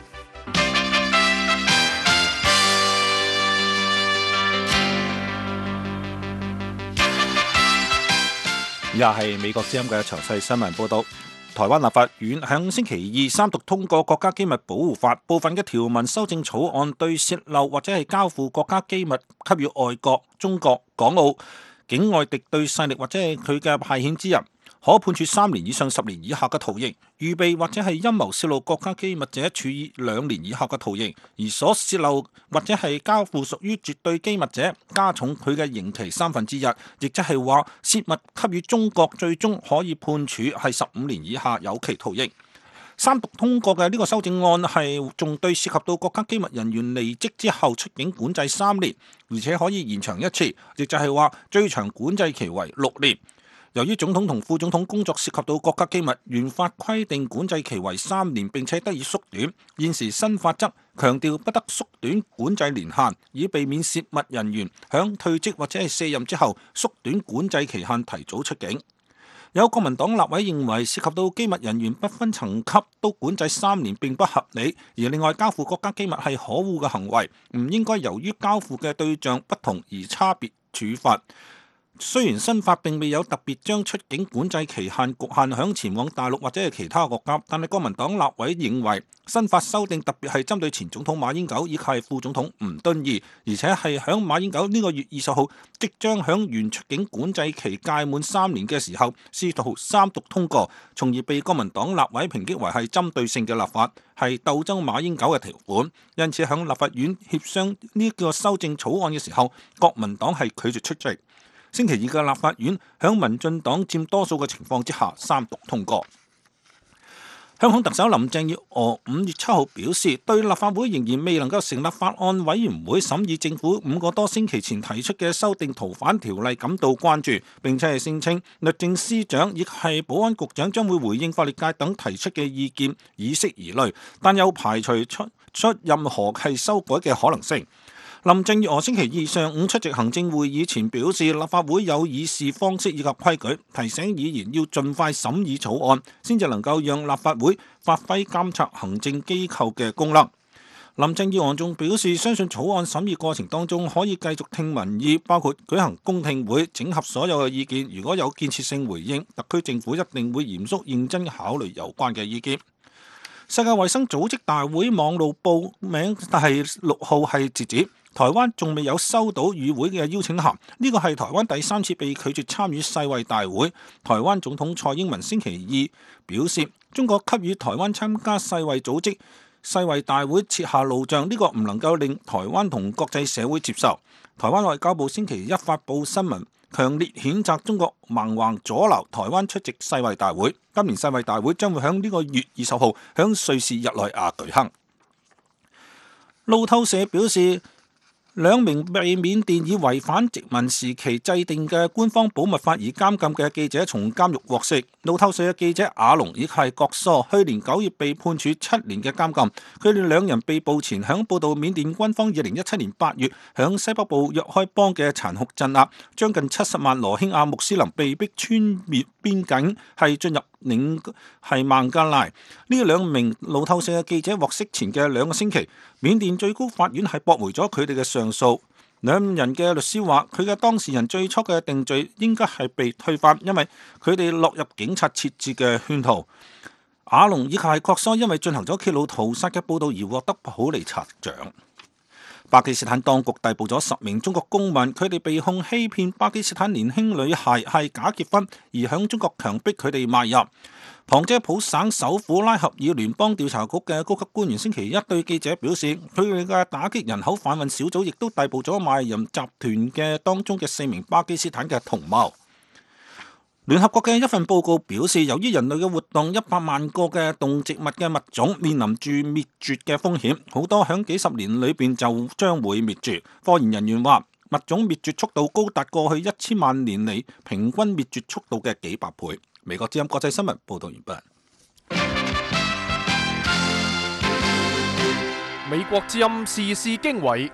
以下係美國之音嘅詳細新聞報道。台灣立法院喺星期二三讀通過國家機密保護法，部分嘅條文修正草案對洩漏或者係交付國家機密給予外國、中國、港澳境外敵對勢力或者係佢嘅派遣之人，可判處3年以上10年以下嘅徒刑；預備或者係陰謀泄露國家機密者，處以2年以下嘅徒刑；而所洩漏或者係交付屬於絕對機密者，加重佢嘅刑期1/3，亦即係話洩密給予中國，最終可以判處係15年以下有期徒刑。三讀通過嘅呢個修正案係仲對涉及到國家機密人員離職之後出境管制3年，而且可以延長一次，亦就係話最長管制期為6年。由於總統同副總統工作涉及到國家機密，原法規定管制期為3年，並且得以縮短。現時新法則強調不得縮短管制年限，以避免泄密人員響退職或者係卸任之後縮短管制期限提早出境。有國民黨立委認為，涉及到機密人員不分層級都管制3年並不合理，而另外交付國家機密係可惡嘅行為，唔應該由於交付嘅對象不同而差別處罰。雖然新法並未有特別將出境管制期限局限響前往大陸或者係其他國家，但係國民黨立委認為新法修訂特別係針對前總統馬英九以及係副總統吳敦義，而且係響馬英九呢個月20號即將響原出境管制期屆滿3年嘅時候試圖三讀通過，從而被國民黨立委抨擊為係針對性嘅立法，係鬥爭馬英九嘅條款。因此響立法院協商呢個修正草案嘅時候，國民黨係拒絕出席。星期二嘅立法院響民進黨佔多數嘅情況之下三讀通過。香港特首林鄭月娥5月7號表示，對立法會仍然未能夠成立法案委員會審議政府5個多星期前提出嘅修訂逃犯條例感到關注，並且係聲稱律政司長亦係保安局長將會回應法律界等提出嘅意見，以釋疑慮，但又排除出任何係修改嘅可能性。林鄭月娥星期二上午出席行政會議前表示，立法會有議事方式以及規矩，提醒議員要盡快審議草案，先至能夠讓立法會發揮監察行政機構嘅功能。林鄭月娥仲表示，相信草案審議過程當中可以繼續聽民意，包括舉行公聽會，整合所有嘅意見。如果有建設性回應，特區政府一定會嚴肅認真考慮有關嘅意見。世界衛生組織大會網路報名，但係6號係截止。台灣仲未有收到與會嘅邀請函，呢個係台灣第3次被拒絕參與世衛大會。台灣總統蔡英文星期二表示，中國給予台灣參加世衛組織世衛大會設下路障，呢個唔能夠令台灣同國際社會接受。台灣外交部星期一發布新聞，強烈譴責中國蠻橫阻撓台灣出席世衛大會。今年世衛大會將會喺呢個月20號喺瑞士日內瓦舉行。路透社表示， 兩名被緬甸以違反殖民時期制定嘅官方保密法而監禁嘅記者從監獄獲釋。路透社嘅記者阿龍以及係郭疏，去年9月被判處7年嘅監禁。佢哋兩人被捕前響報道緬甸軍方2017年8月響西北部若開邦嘅殘酷鎮壓，將近70萬羅興亞穆斯林被逼穿越邊境，係進入係孟加拉。呢兩名路透社嘅記者獲釋前嘅2個星期，緬甸最高法院係駁回咗佢哋嘅上訴。兩人嘅律師話，佢嘅當事人最初嘅定罪應該係被推翻，因為佢哋落入警察設置嘅圈套。阿龍以及係郭疏因為進行咗揭露屠殺嘅報導而獲得普利策獎。巴基斯坦當局逮捕咗10名中國公民，佢哋被控欺騙巴基斯坦年輕女孩係假結婚，而響中國強迫佢哋邁入。旁遮普省首府拉合爾聯邦調查局嘅高級官員星期一對記者表示，佢哋嘅打擊人口販運小組亦都逮捕咗賣淫集團嘅當中嘅4名巴基斯坦嘅同胞。聯合國嘅一份報告表示，由於人類嘅活動，100萬個嘅動植物嘅物種面臨住滅絕嘅風險，好多響幾十年裏邊就將會滅絕。科研人員話，物種滅絕速度高達過去1000萬年嚟平均滅絕速度嘅幾百倍。美國之音國際新聞報道完畢。 美國之音時事經緯，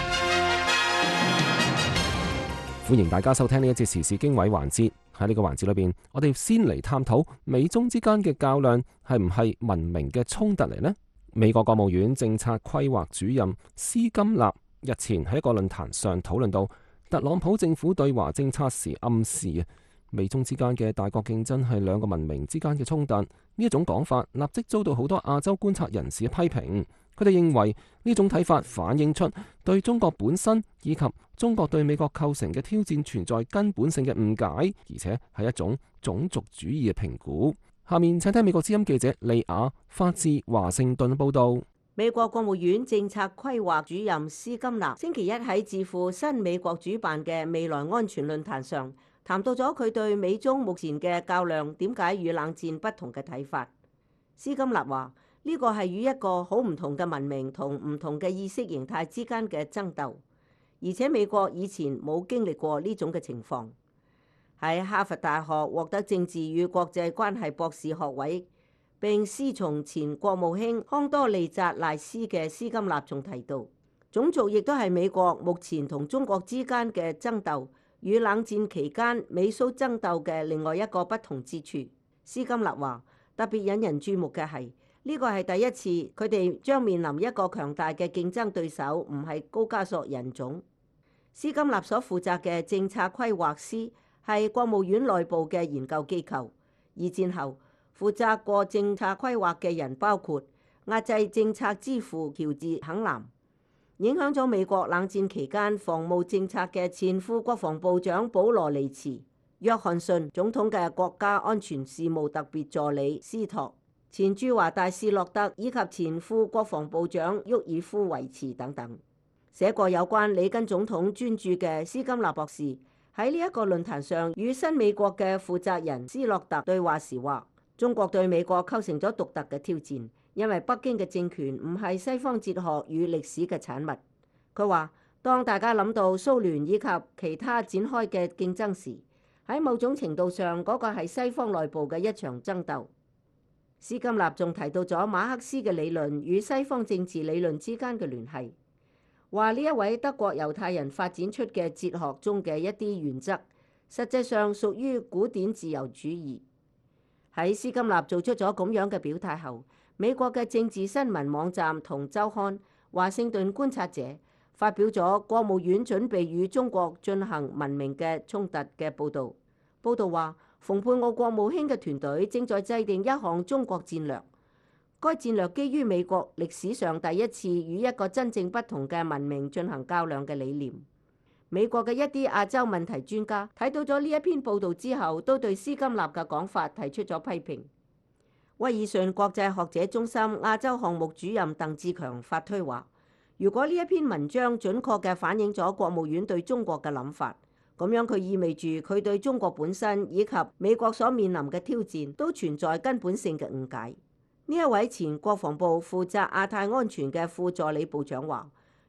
歡迎大家收聽呢一節時事經緯環節。喺呢個環節裏邊，我哋先嚟探討美中之間嘅較量係唔係文明嘅衝突嚟呢？美國國務院政策規劃主任斯金納日前喺一個論壇上討論到特朗普政府對華政策時暗示美中之間嘅大國競爭係兩個文明之間嘅衝突。呢一種講法立即遭到好多亞洲觀察人士嘅批評。佢哋認為呢種睇法反映出對中國本身以及中國對美國構成嘅挑戰存在根本性嘅誤解，而且係一種種族主義嘅評估。下面請聽美國之音記者利亞發自華盛頓報道。 美國國務院政策規劃主任斯金納星期一喺智庫新美國主辦嘅未來安全論壇上，談到咗佢對美中目前嘅較量點解與冷戰不同嘅睇法。斯金納話：呢個係與一個好唔同嘅文明同唔同嘅意識形態之間嘅爭鬥，而且美國以前冇經歷過呢種嘅情況。喺哈佛大學獲得政治與國際關係博士學位並師從前國務卿康多利扎賴斯嘅斯金納仲提到，種族亦都係美國目前同中國之間嘅爭鬥與冷戰期間美蘇爭鬥嘅另外一個不同之處。斯金納話：特別引人注目嘅係，呢個係第一次佢哋將面臨一個強大嘅競爭對手，唔係高加索人種。斯金納所負責嘅政策規劃司係國務院內部嘅研究機構。二戰後負責過政策規劃嘅人包括壓制政策之父喬治肯南，影響咗美國冷戰期間防務政策嘅前副國防部長保羅尼茨、約翰遜總統嘅國家安全事務特別助理斯托、前駐華大使洛特以及前副國防部長沃爾夫維茨等等。寫過有關里根總統專著嘅斯金納博士喺呢一個論壇上與新美國嘅負責人斯洛特對話時話：中國對美國構成咗獨特嘅挑戰，因為北京嘅政權唔係西方哲學與歷史嘅產物。佢話：當大家諗到蘇聯以及其他展開嘅競爭時，喺某種程度上嗰個係西方內部嘅一場爭鬥。斯金納仲提到咗馬克思嘅理論與西方政治理論之間嘅聯繫，話呢一位德國猶太人發展出嘅哲學中嘅一啲原則，實際上屬於古典自由主義。喺斯金納做出咗咁樣嘅表態後，美國嘅政治新聞網站同週刊《華盛頓觀察者》發表咗國務院準備與中國進行文明嘅衝突嘅報導。報導話，蓬佩奧國務卿嘅團隊正在制定一項中國戰略，該戰略基於美國歷史上第一次與一個真正不同嘅文明進行較量嘅理念。美國嘅一啲亞洲問題專家睇到咗呢一篇報導之後，都對斯金納嘅講法提出咗批評。威爾遜國際學者中心亞洲項目主任鄧志強發推話：如果呢一篇文章準確嘅反映咗國務院對中國嘅諗法，咁樣佢意味住佢對中國本身以及美國所面臨嘅挑戰都存在根本性嘅誤解。呢一位前國防部負責亞太安全嘅副助理部長話：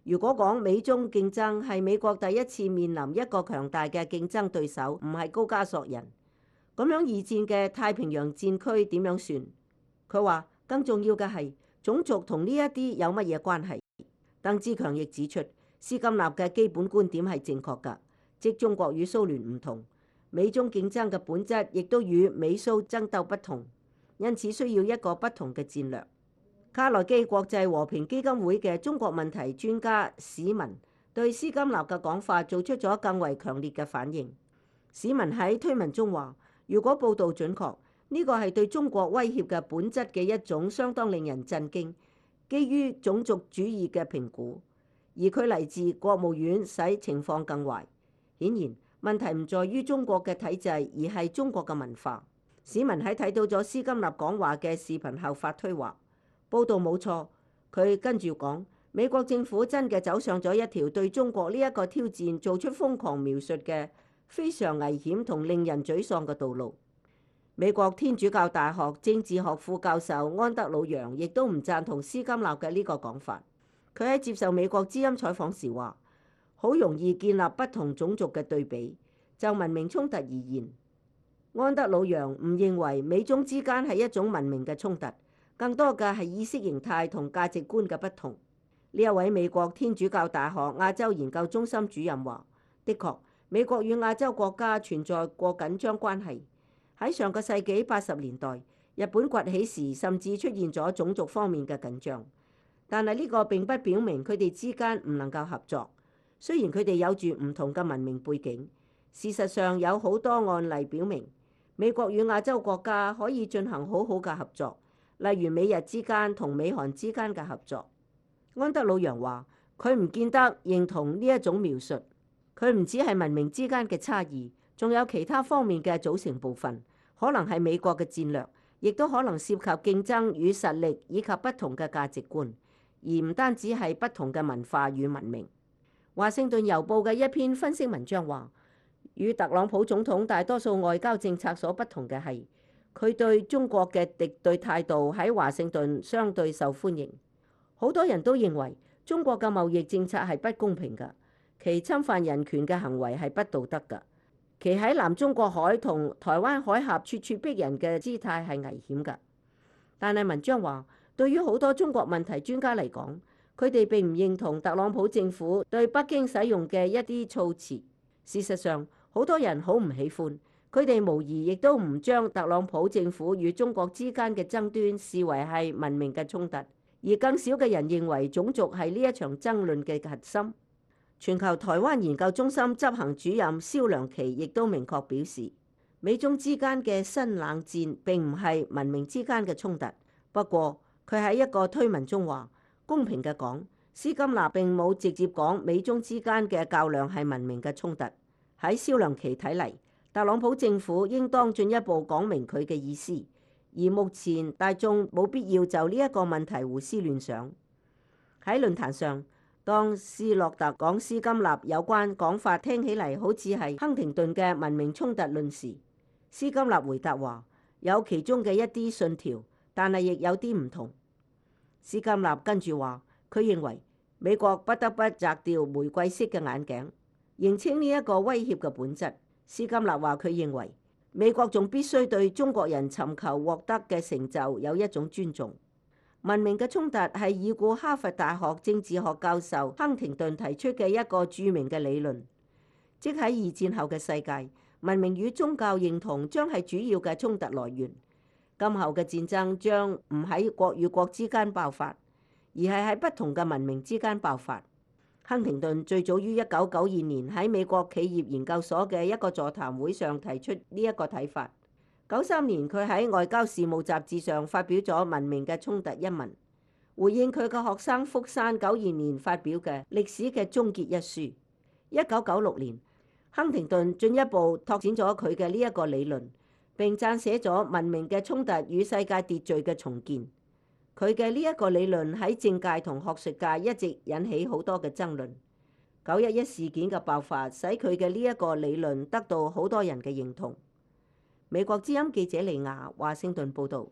如果講美中競爭係美國第一次面臨一個強大嘅競爭對手，唔係高加索人，咁樣二戰嘅太平洋戰區點樣算？佢話更重要嘅係種族同呢一啲有乜嘢關係？鄧志強亦指出，施金納嘅基本觀點係正確㗎，即中國與蘇聯唔同，美中競爭嘅本質亦都與美蘇爭鬥不同，因此需要一個不同嘅戰略。卡內基國際和平基金會嘅中國問題專家史文對施金納嘅講法做出咗更為強烈嘅反應。史文喺推文中話，如果報導準確，呢個係對中國威脅嘅本質嘅一種相當令人震驚、基於種族主義嘅評估，而佢嚟自國務院，使情況更壞。顯然問題唔在於中國嘅體制，而係中國嘅文化。史文喺睇到咗施金納講話嘅視頻後發推話，報導冇錯，佢跟住講，美國政府真嘅走上咗一條對中國呢一個挑戰做出瘋狂描述嘅非常危險同令人沮喪嘅道路。美國天主教大學政治學副教授安德魯楊亦都唔贊同施金納嘅呢個講法。佢喺接受美國之音採訪時話，好容易建立不同種族嘅對比。就文明衝突而言，安德魯楊唔認為美中之間係一種文明嘅衝突，更多嘅係意識形態同價值觀嘅不同。呢一位美國天主教大學亞洲研究中心主任話，的確，美國與亞洲國家存在過緊張關係。喺上個世紀80年代，日本崛起時，甚至出現咗種族方面嘅緊張，但係呢個並不表明佢哋之間唔能夠合作。雖然佢哋有住唔同嘅文明背景，事實上有好多案例表明，美國與亞洲國家可以進行好好嘅合作，例如美日之間同美韓之間嘅合作。安德魯楊話，佢唔見得認同呢一種描述，佢唔只係文明之間嘅差異，仲有其他方面嘅組成部分，可能係美國嘅戰略，亦都可能涉及競爭與實力以及不同嘅價值觀，而唔單止係不同嘅文化與文明。華盛頓郵報嘅一篇分析文章話，與特朗普總統大多數外交政策所不同嘅係，佢對中國嘅敵對態度喺華盛頓相對受歡迎。好多人都認為中國嘅貿易政策係不公平㗎，其侵犯人權嘅行為係不道德㗎，其喺南中國海同台灣海峽咄咄逼人嘅姿態係危險㗎。但係文章話，對於好多中國問題專家嚟講，佢哋並唔認同特朗普政府對北京使用嘅一啲措辭。事實上，好多人好唔喜歡，佢哋無疑亦都唔將特朗普政府與中國之間嘅爭端視為係文明嘅衝突。而更少嘅人認為種族係呢一場爭論嘅核心。全球台灣研究中心執行主任蕭良琪亦都明確表示，美中之間嘅新冷戰並唔係文明之間嘅衝突。不過佢喺一個推文中話，公平嘅講，施金納並冇直接講美中之間嘅較量係文明嘅衝突。喺蕭良琪睇嚟，特朗普政府應當進一步講明佢嘅意思。而目前大眾冇必要就呢一個問題胡思亂想。喺論壇上，當斯諾特講施金納有關講法聽起嚟好似係亨廷頓嘅文明衝突論時，施金納回答話，有其中嘅一啲信條，但係亦有啲唔同。施金納跟住話，佢認為美國不得不摘掉玫瑰色嘅眼鏡，認清呢一個威脅嘅本質。施金納話佢認為美國仲必須對中國人尋求獲得嘅成就有一種尊重。文明嘅衝突係已故哈佛大學政治學教授亨廷頓提出嘅一個著名嘅理論，即喺二戰後嘅世界，文明與宗教認同將係主要嘅衝突來源。今後嘅戰爭將唔喺國與國之間爆發，而係喺不同嘅文明之間爆發。亨廷頓最早於1992年喺美國企業研究所嘅一個座談會上提出呢一個睇法。93年佢喺外交事務雜誌上發表咗《文明嘅衝突》一文，回應佢嘅學生福山92年發表嘅《歷史嘅終結》一書。1996年，亨廷頓進一步拓展咗佢嘅呢一個理論，並撰寫咗《文明嘅衝突與世界秩序嘅重建》。佢嘅呢一個理論喺政界同學術界一直引起好多嘅爭論。911事件嘅爆發使佢嘅呢一個理論得到好多人嘅認同。美國之音記者李亞華盛頓報導。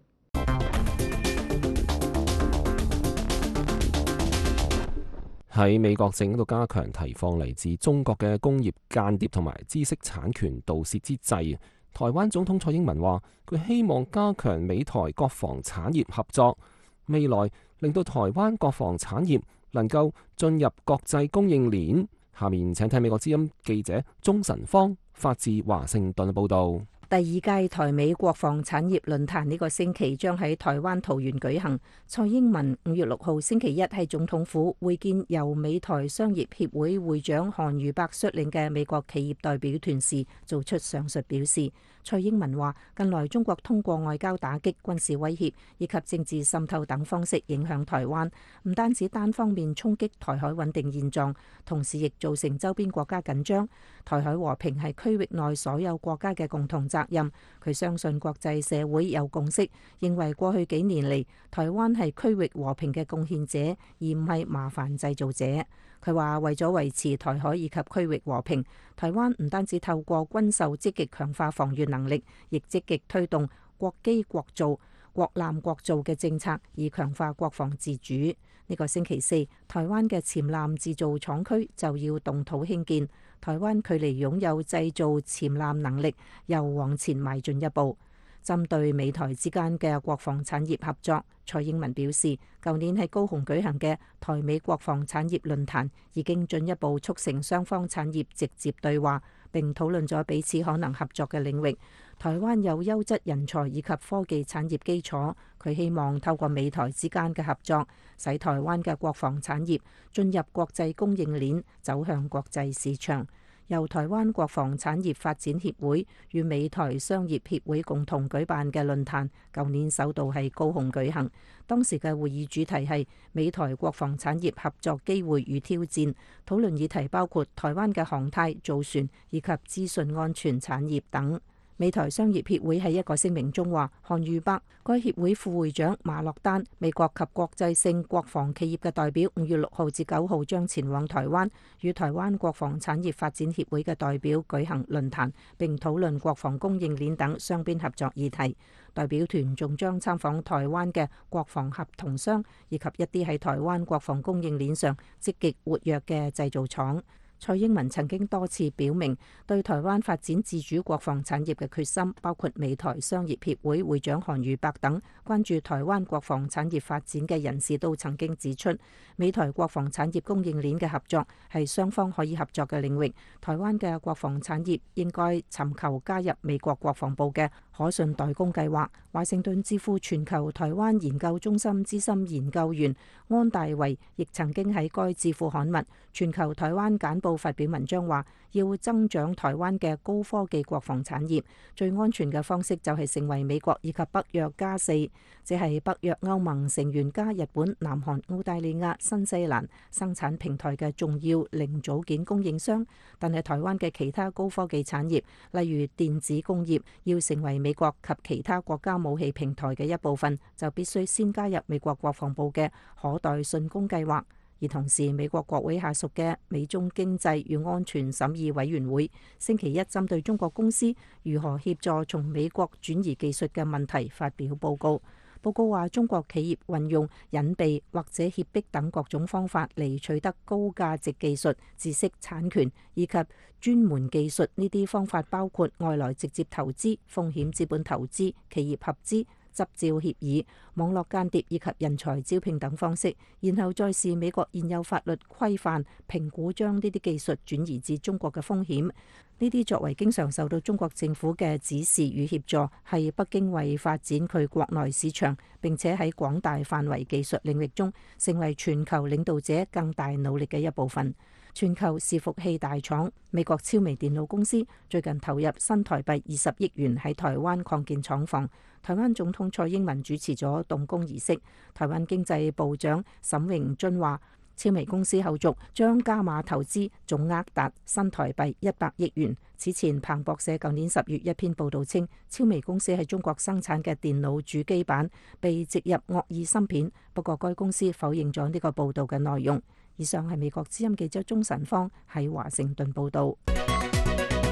喺美國正喺度加強提防嚟自中國嘅工業間諜同埋知識產權盜竊之際，台灣總統蔡英文話佢希望加強美台國防產業合作，未來令到台灣國防產業能夠進入國際供應鏈。下面請睇美國之音記者鍾晨芳發自華盛頓嘅報導。 第二屆台美國防產業論壇呢個星期將喺台灣桃園舉行。蔡英文5月6號星期一喺總統府會見由美台商業協會會長韓瑜伯率領嘅美國企業代表團時，做出上述表示。蔡英文話：近來中國通過外交打擊、軍事威脅以及政治滲透等方式影響台灣，唔單止單方面衝擊台海穩定現狀，同時亦造成周邊國家緊張。台海和平係區域內所有國家嘅共同責任。佢相信國際社會有共識，認為過去幾年嚟，台灣係區域和平嘅貢獻者，而唔係麻煩製造者。佢話為咗維持台海以及區域和平，台灣唔單止透過軍售積極強化防禦能力，亦積極推動國機國造、國艦國造嘅政策，以強化國防自主。呢個星期四，台灣嘅潛艦製造廠區就要動土興建，台灣距離擁有製造潛艦能力又往前邁進一步。針對美台之間嘅國防產業合作，蔡英文表示，舊年喺高雄舉行嘅台美國防產業論壇已經進一步促成雙方產業直接對話，並討論咗彼此可能合作嘅領域。台灣有優質人才以及科技產業基礎，佢希望透過美台之間嘅合作，使台灣嘅國防產業進入國際供應鏈，走向國際市場。由台灣國防產業發展協會與美台商業協會共同舉辦嘅論壇，舊年首度喺高雄舉行。當時嘅會議主題係美台國防產業合作機會與挑戰，討論議題包括台灣嘅航太、造船以及資訊安全產業等。美台商業協會喺一個聲明中話，韓瑜伯該協會副會長馬洛丹、美國及國際性國防企業嘅代表5月6號至9號將前往台灣，與台灣國防產業發展協會嘅代表舉行論壇，並討論國防供應鏈等雙邊合作議題。代表團仲將參訪台灣嘅國防合同商，以及一啲喺台灣國防供應鏈上積極活躍嘅製造廠。蔡英文曾經多次表明對台灣發展自主國防產業嘅決心，包括美台商業協會會長韓瑜伯等關注台灣國防產業發展嘅人士都曾經指出，美台國防產業供應鏈嘅合作係雙方可以合作嘅領域。台灣嘅國防產業應該尋求加入美國國防部嘅可信代工計劃。華盛頓智庫全球台灣研究中心資深研究員安大維亦曾經喺該智庫刊物《全球台灣簡報》發表文章，話要增長台灣嘅高科技國防產業，最安全嘅方式就係成為美國以及北約加4，即係北約歐盟成員加日本、南韓、澳大利亞、新西蘭生產平台嘅重要零組件供應商。但係台灣嘅其他高科技產業，例如電子工業，要成為美國及其他國家武器平台嘅一部分，就必須先加入美國國防部嘅可代竣工計劃。而同時，美國國會下屬嘅美中經濟與安全審議委員會星期一針對中國公司如何協助從美國轉移技術嘅問題發表報告。報告話，中國企業運用隱蔽或者脅迫等各種方法嚟取得高價值技術、知識產權以及專門技術。呢啲方法包括外來直接投資、風險資本投資、企業合資、執照協議、網絡間諜以及人才招聘等方式，然後再視美國現有法律規範評估將呢啲技術轉移至中國嘅風險。呢啲作為經常受到中國政府嘅指示與協助，係北京為發展佢國內市場並且喺廣大範圍技術領域中成為全球領導者更大努力嘅一部分。全球伺服器大廠美國超微電腦公司最近投入新台幣20億元喺台灣擴建廠房。台灣總統蔡英文主持咗動工儀式。台灣經濟部長沈榮津話，超微公司後續將加碼投資，總額達新台幣100億元。此前彭博社舊年10月一篇報導稱，超微公司喺中國生產嘅電腦主機板被植入惡意芯片，不過該公司否認咗呢個報導嘅內容。以上係美國之音記者鍾晨芳喺華盛頓報導。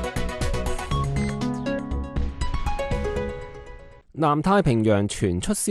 南太平洋傳出消息，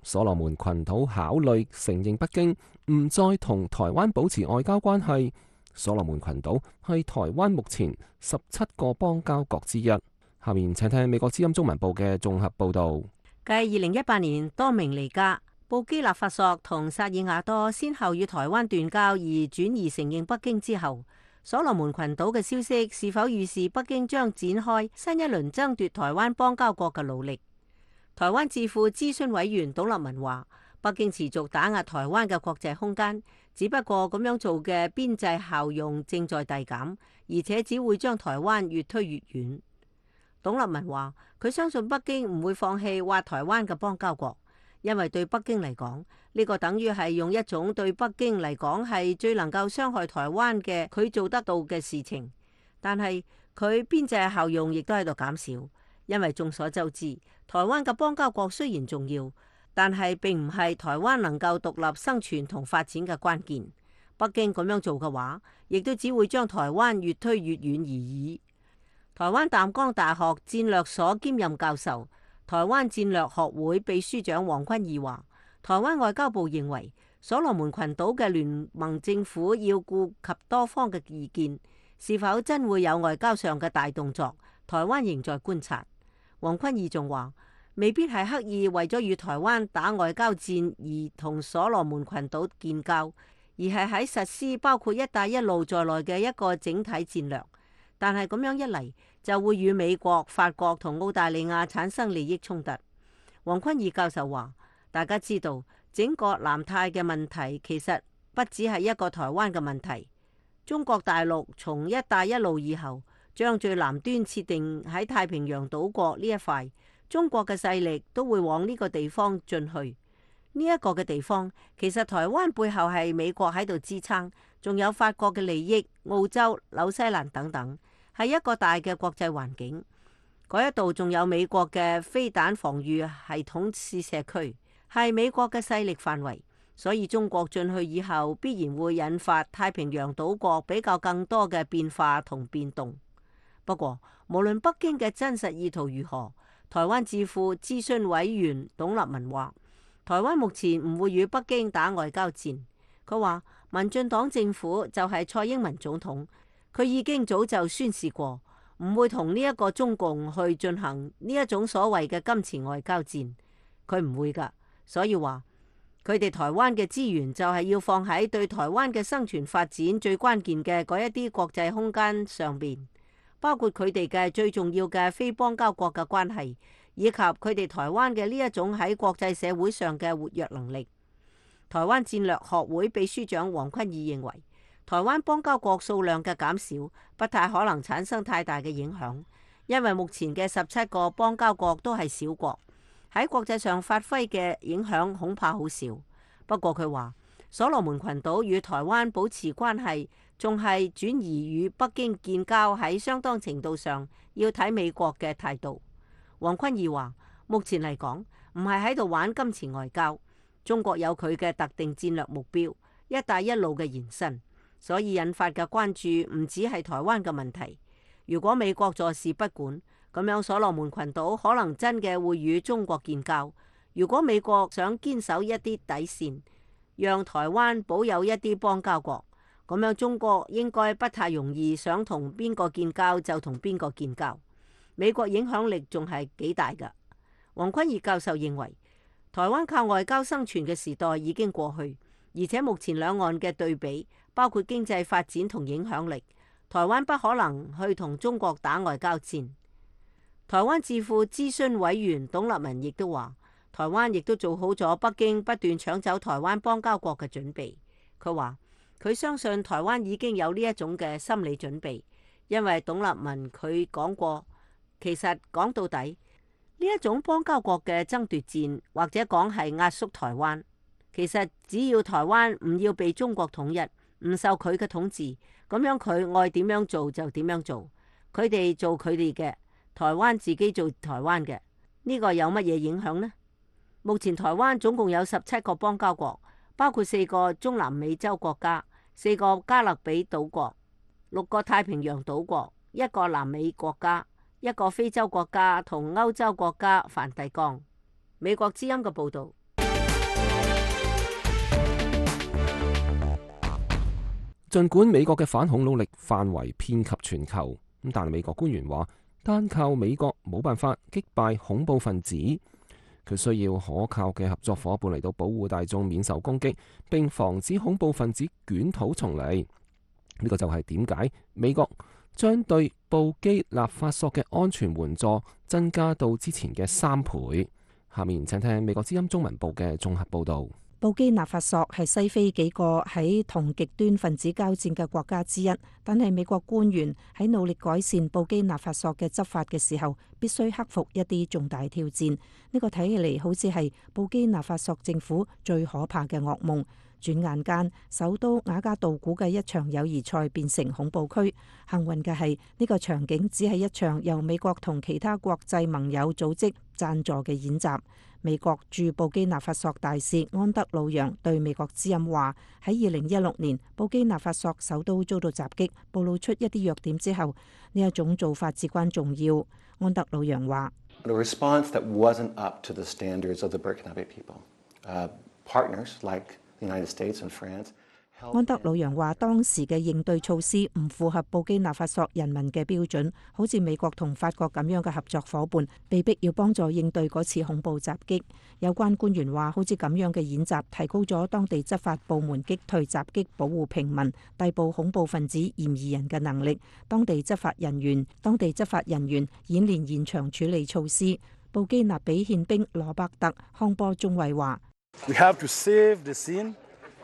所羅門群島考慮承認北京唔再同台灣保持外交關係。所羅門群島係台灣目前17個邦交國之一。下面請聽美國之音中文部嘅綜合報導。 繼2018年多明尼加、布基納法索同薩爾瓦多先後與台灣斷交而轉移承認北京之後，所羅門群島嘅消息是否預示北京將展開新一輪爭奪台灣邦交國嘅努力？台灣智庫諮詢委員董立文話：北京持續打壓台灣嘅國際空間，只不過咁樣做嘅邊際效用正在遞減，而且只會將台灣越推越遠。董立文話：佢相信北京唔會放棄挖台灣嘅邦交國，因為對北京嚟講，呢個等於係用一種對北京嚟講係最能夠傷害台灣嘅佢做得到嘅事情。但係佢邊際效用亦都喺度減少，因為眾所周知，台灣嘅邦交國雖然重要，但係並唔係台灣能夠獨立生存同發展嘅關鍵。北京咁樣做嘅話，亦都只會將台灣越推越遠而已。台灣淡江大學戰略所兼任教授、台灣戰略學會秘書長黃坤義話：台灣外交部認為，所羅門群島嘅聯盟政府要顧及多方嘅意見，是否真會有外交上嘅大動作，台灣仍在觀察。黃坤義仲話：未必係刻意為咗與台灣打外交戰而同所羅門群島建交，而係喺實施包括一帶一路在內嘅一個整體戰略。但係咁樣一嚟，就會與美國、法國同澳大利亞產生利益衝突。黃坤義教授話：大家知道，整個南太嘅問題其實不只係一個台灣嘅問題。中國大陸從一帶一路以後，將最南端設定喺太平洋島國呢一塊，中國嘅勢力都會往呢個地方進去。呢一個嘅地方，其實台灣背後係美國喺度支撐，仲有法國嘅利益、澳洲、紐西蘭等等，係一個大嘅國際環境。嗰一度仲有美國嘅飛彈防禦系統試射區，係美國嘅勢力範圍。所以中國進去以後，必然會引發太平洋島國比較更多嘅變化同變動。不過，無論北京嘅真實意圖如何，台灣智庫諮詢委員董立文話：台灣目前唔會與北京打外交戰。佢話民進黨政府就係蔡英文總統，佢已經早就宣示過，唔會同呢一個中共去進行呢一種所謂嘅金錢外交戰，佢唔會㗎。所以話佢哋台灣嘅資源就係要放喺對台灣嘅生存發展最關鍵嘅嗰一啲國際空間上邊，包括佢哋嘅最重要嘅非邦交國嘅關係，以及佢哋台灣嘅呢一種喺國際社會上嘅活躍能力。台灣戰略學會秘書長黃坤義認為，台灣邦交國數量嘅減少不太可能產生太大嘅影響，因為目前嘅17個邦交國都係小國，喺國際上發揮嘅影響恐怕好少。不過佢話，所羅門群島與台灣保持關係，仲係轉移與北京建交，喺相當程度上要睇美國嘅態度。黃坤義話，目前嚟講唔係喺度玩金錢外交，中國有佢嘅特定戰略目標，一帶一路嘅延伸，所以引發嘅關注唔止係台灣嘅問題。如果美國坐視不管，咁樣所羅門群島可能真嘅會與中國建交。如果美國想堅守一啲底線，讓台灣保有一啲邦交國，咁樣中國應該不太容易想同邊個建交就同邊個建交。美國影響力仲係幾大㗎。黃坤義教授認為，台灣靠外交生存嘅時代已經過去，而且目前兩岸嘅對比，包括經濟發展同影響力，台灣不可能去同中國打外交戰。台灣智庫諮詢委員董立文亦都話，台灣亦都做好咗北京不斷搶走台灣邦交國嘅準備。佢話佢相信台灣已經有呢一種嘅心理準備，因為董立文佢講過，其實講到底呢一種邦交國嘅爭奪戰，或者講係壓縮台灣，其實只要台灣唔要被中國統一，唔受佢嘅統治，咁樣佢愛點樣做就點樣做，佢哋做佢哋嘅，台灣自己做台灣嘅，呢個有乜嘢影響呢？目前台灣總共有17個邦交國，包括4個中南美洲國家、4個加勒比島國、6個太平洋島國、1個南美國家、1個非洲國家同歐洲國家梵蒂岡。美國之音嘅報導。 儘管美國嘅反恐努力範圍遍及全球，但美國官員話，單靠美國冇辦法擊敗恐怖分子，佢需要可靠嘅合作夥伴嚟到保護大眾免受攻擊，並防止恐怖分子捲土重嚟。呢個就係點解美國將對布基納法索嘅安全援助增加到之前嘅3倍。下面請聽美國之音中文部嘅綜合報導。 布基納法索係西非幾個喺同極端分子交戰嘅國家之一，但係美國官員喺努力改善布基納法索嘅執法嘅時候，必須克服一啲重大挑戰。呢個睇起嚟好似係布基納法索政府最可怕嘅噩夢。轉眼間，首都瓦加杜古嘅一場友誼賽變成恐怖區。幸運嘅係，呢個場景只係一場由美國同其他國際盟友組織贊助嘅演習。美國駐布基納法索大使安德魯揚對美國之音話：喺2016年布基納法索首都遭到襲擊，暴露出一啲弱點之後，呢一種做法至關重要。安德魯揚話 ：A response that wasn't up to the standards of the Burkinabe people, partners like the United States and France。 安德魯揚話，當時嘅應對措施唔符合布基納法索人民嘅標準，好似美國同法國咁樣嘅合作夥伴，被逼要幫助應對嗰次恐怖襲擊。有關官員話，好似咁樣嘅演習，提高咗當地執法部門擊退襲擊、保護平民、逮捕恐怖分子嫌疑人嘅能力。當地執法人員演練現場處理措施。布基納比憲兵羅伯特康波中尉話 ：We have to save the scene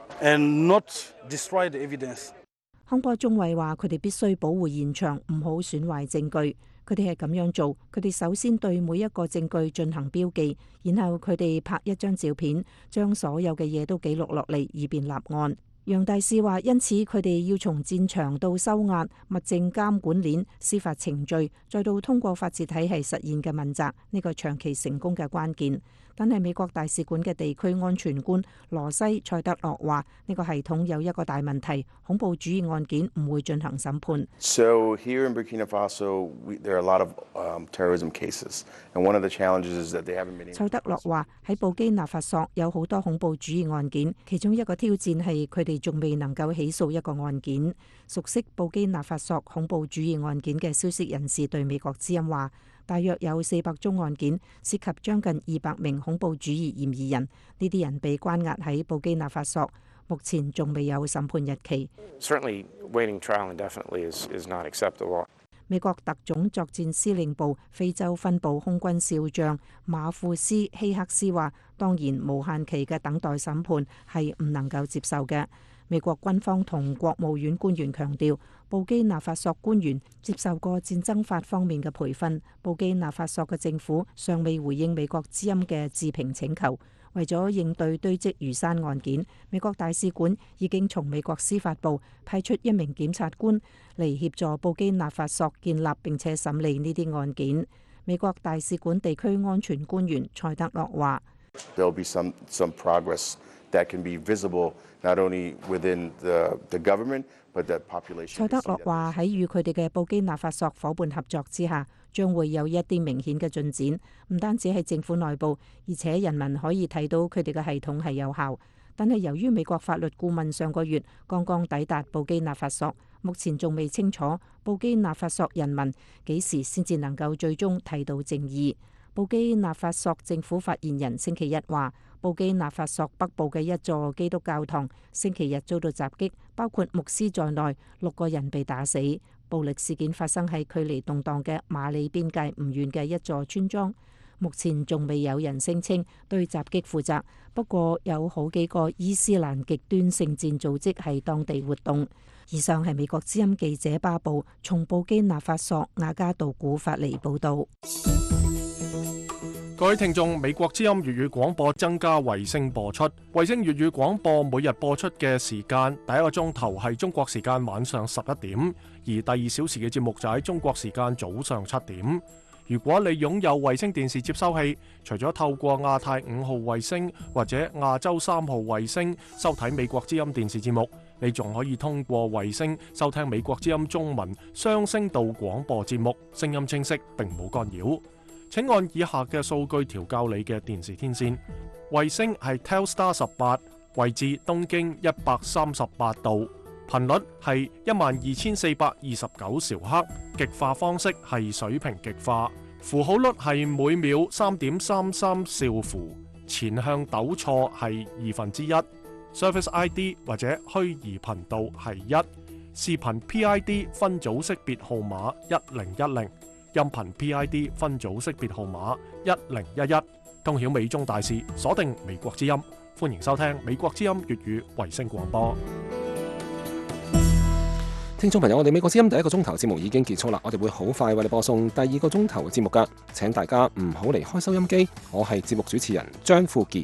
and not destroy the evidence。 康波中尉話：佢哋必須保護現場，唔好損壞證據。佢哋係咁樣做，佢哋首先對每一個證據進行標記，然後佢哋拍一張照片，將所有嘅嘢都記錄落嚟，以便立案。楊大使話：因此佢哋要從戰場到收押、物證監管鏈、司法程序，再到通過法治體系實現嘅問責，呢個長期成功嘅關鍵。但係美國大使館嘅地區安全官羅西塞德洛話：呢個系統有一個大問題，恐怖主義案件唔會進行審判。 So here in Burkina Faso, there are a lot of terrorism cases, and one of the challenges is that they haven't been able to。 塞德洛話：喺布基納法索有好多恐怖主義案件，其中一個挑戰係佢哋仲未能夠起訴一個案件。熟悉布基納法索恐怖主義案件嘅消息人士對美國之音話：大約有400宗案件，涉及將近200名恐怖主義嫌疑人。呢啲人被關押喺布基納法索，目前仲未有審判日期。 Certainly, waiting trial indefinitely is not acceptable。 美國特種作戰司令部非洲分部空軍少將馬庫斯希克斯話：當然，無限期嘅等待審判係唔能夠接受嘅。美國軍方同國務院官員強調，布基納法索官員接受過戰爭法方面嘅培訓。布基納法索嘅政府尚未回應美國之音嘅置評請求。為咗應對堆積如山案件，美國大使館已經從美國司法部派出1名檢察官嚟協助布基納法索建立並且審理呢啲案件。美國大使館地區安全官員蔡德洛話 ：There'll be some progress that can be visible not only within the government, but the population。 蔡德洛話：喺與佢哋嘅布基納法索夥伴合作之下，將會有一啲明顯嘅進展。唔單止係政府內部，而且人民可以睇到佢哋嘅系統係有效。但係由於美國法律顧問上個月剛剛抵達布基納法索，目前仲未清楚布基納法索人民幾時先至能夠最終睇到正義。布基納法索政府發言人星期一話：布基納法索北部嘅一座基督教堂星期日遭到襲擊，包括牧師在內6個人被打死。暴力事件發生喺距離動盪嘅馬里邊界唔遠嘅一座村莊。目前仲未有人聲稱對襲擊負責，不過有好幾個伊斯蘭極端聖戰組織喺當地活動。以上係美國之音記者巴布從布基納法索瓦加杜古發嚟報導。 各位聽眾，美國之音粵語廣播增加衛星播出。衛星粵語廣播每日播出嘅時間，第一個鐘頭係中國時間晚上11點，而第2小時嘅節目就喺中國時間早上7點。如果你擁有衛星電視接收器，除咗透過亞太5號衛星或者亞洲3號衛星收睇美國之音電視節目，你仲可以通過衛星收聽美國之音中文雙聲道廣播節目，聲音清晰並冇干擾。請按以下嘅數據調校你嘅電視天線。衛星係 Telstar 18，位置東經138度， 頻率係12429兆赫，極化方式係水平極化，符號率係每秒3.33兆符，前向抖錯係1/2。Service ID 或者虛擬頻道係1，視頻 PID 分組識別號碼1010，音頻 PID 分組識別號碼1011。通曉美中大事，鎖定美國之音，歡迎收聽美國之音粵語衛星廣播。 聽眾朋友，我哋美國之音第一個鐘頭節目已經結束啦，我哋會好快為你播送第二個鐘頭嘅節目噶，請大家唔好離開收音機。我係節目主持人張富傑。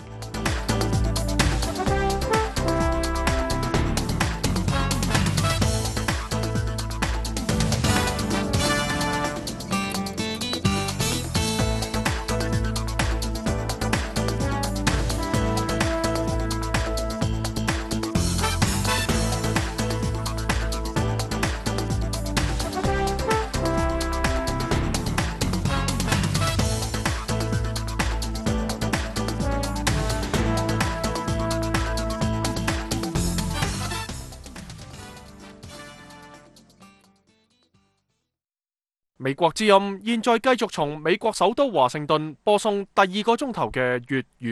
美國之音現在繼續從美國首都華盛頓播送第二個鐘頭嘅粵語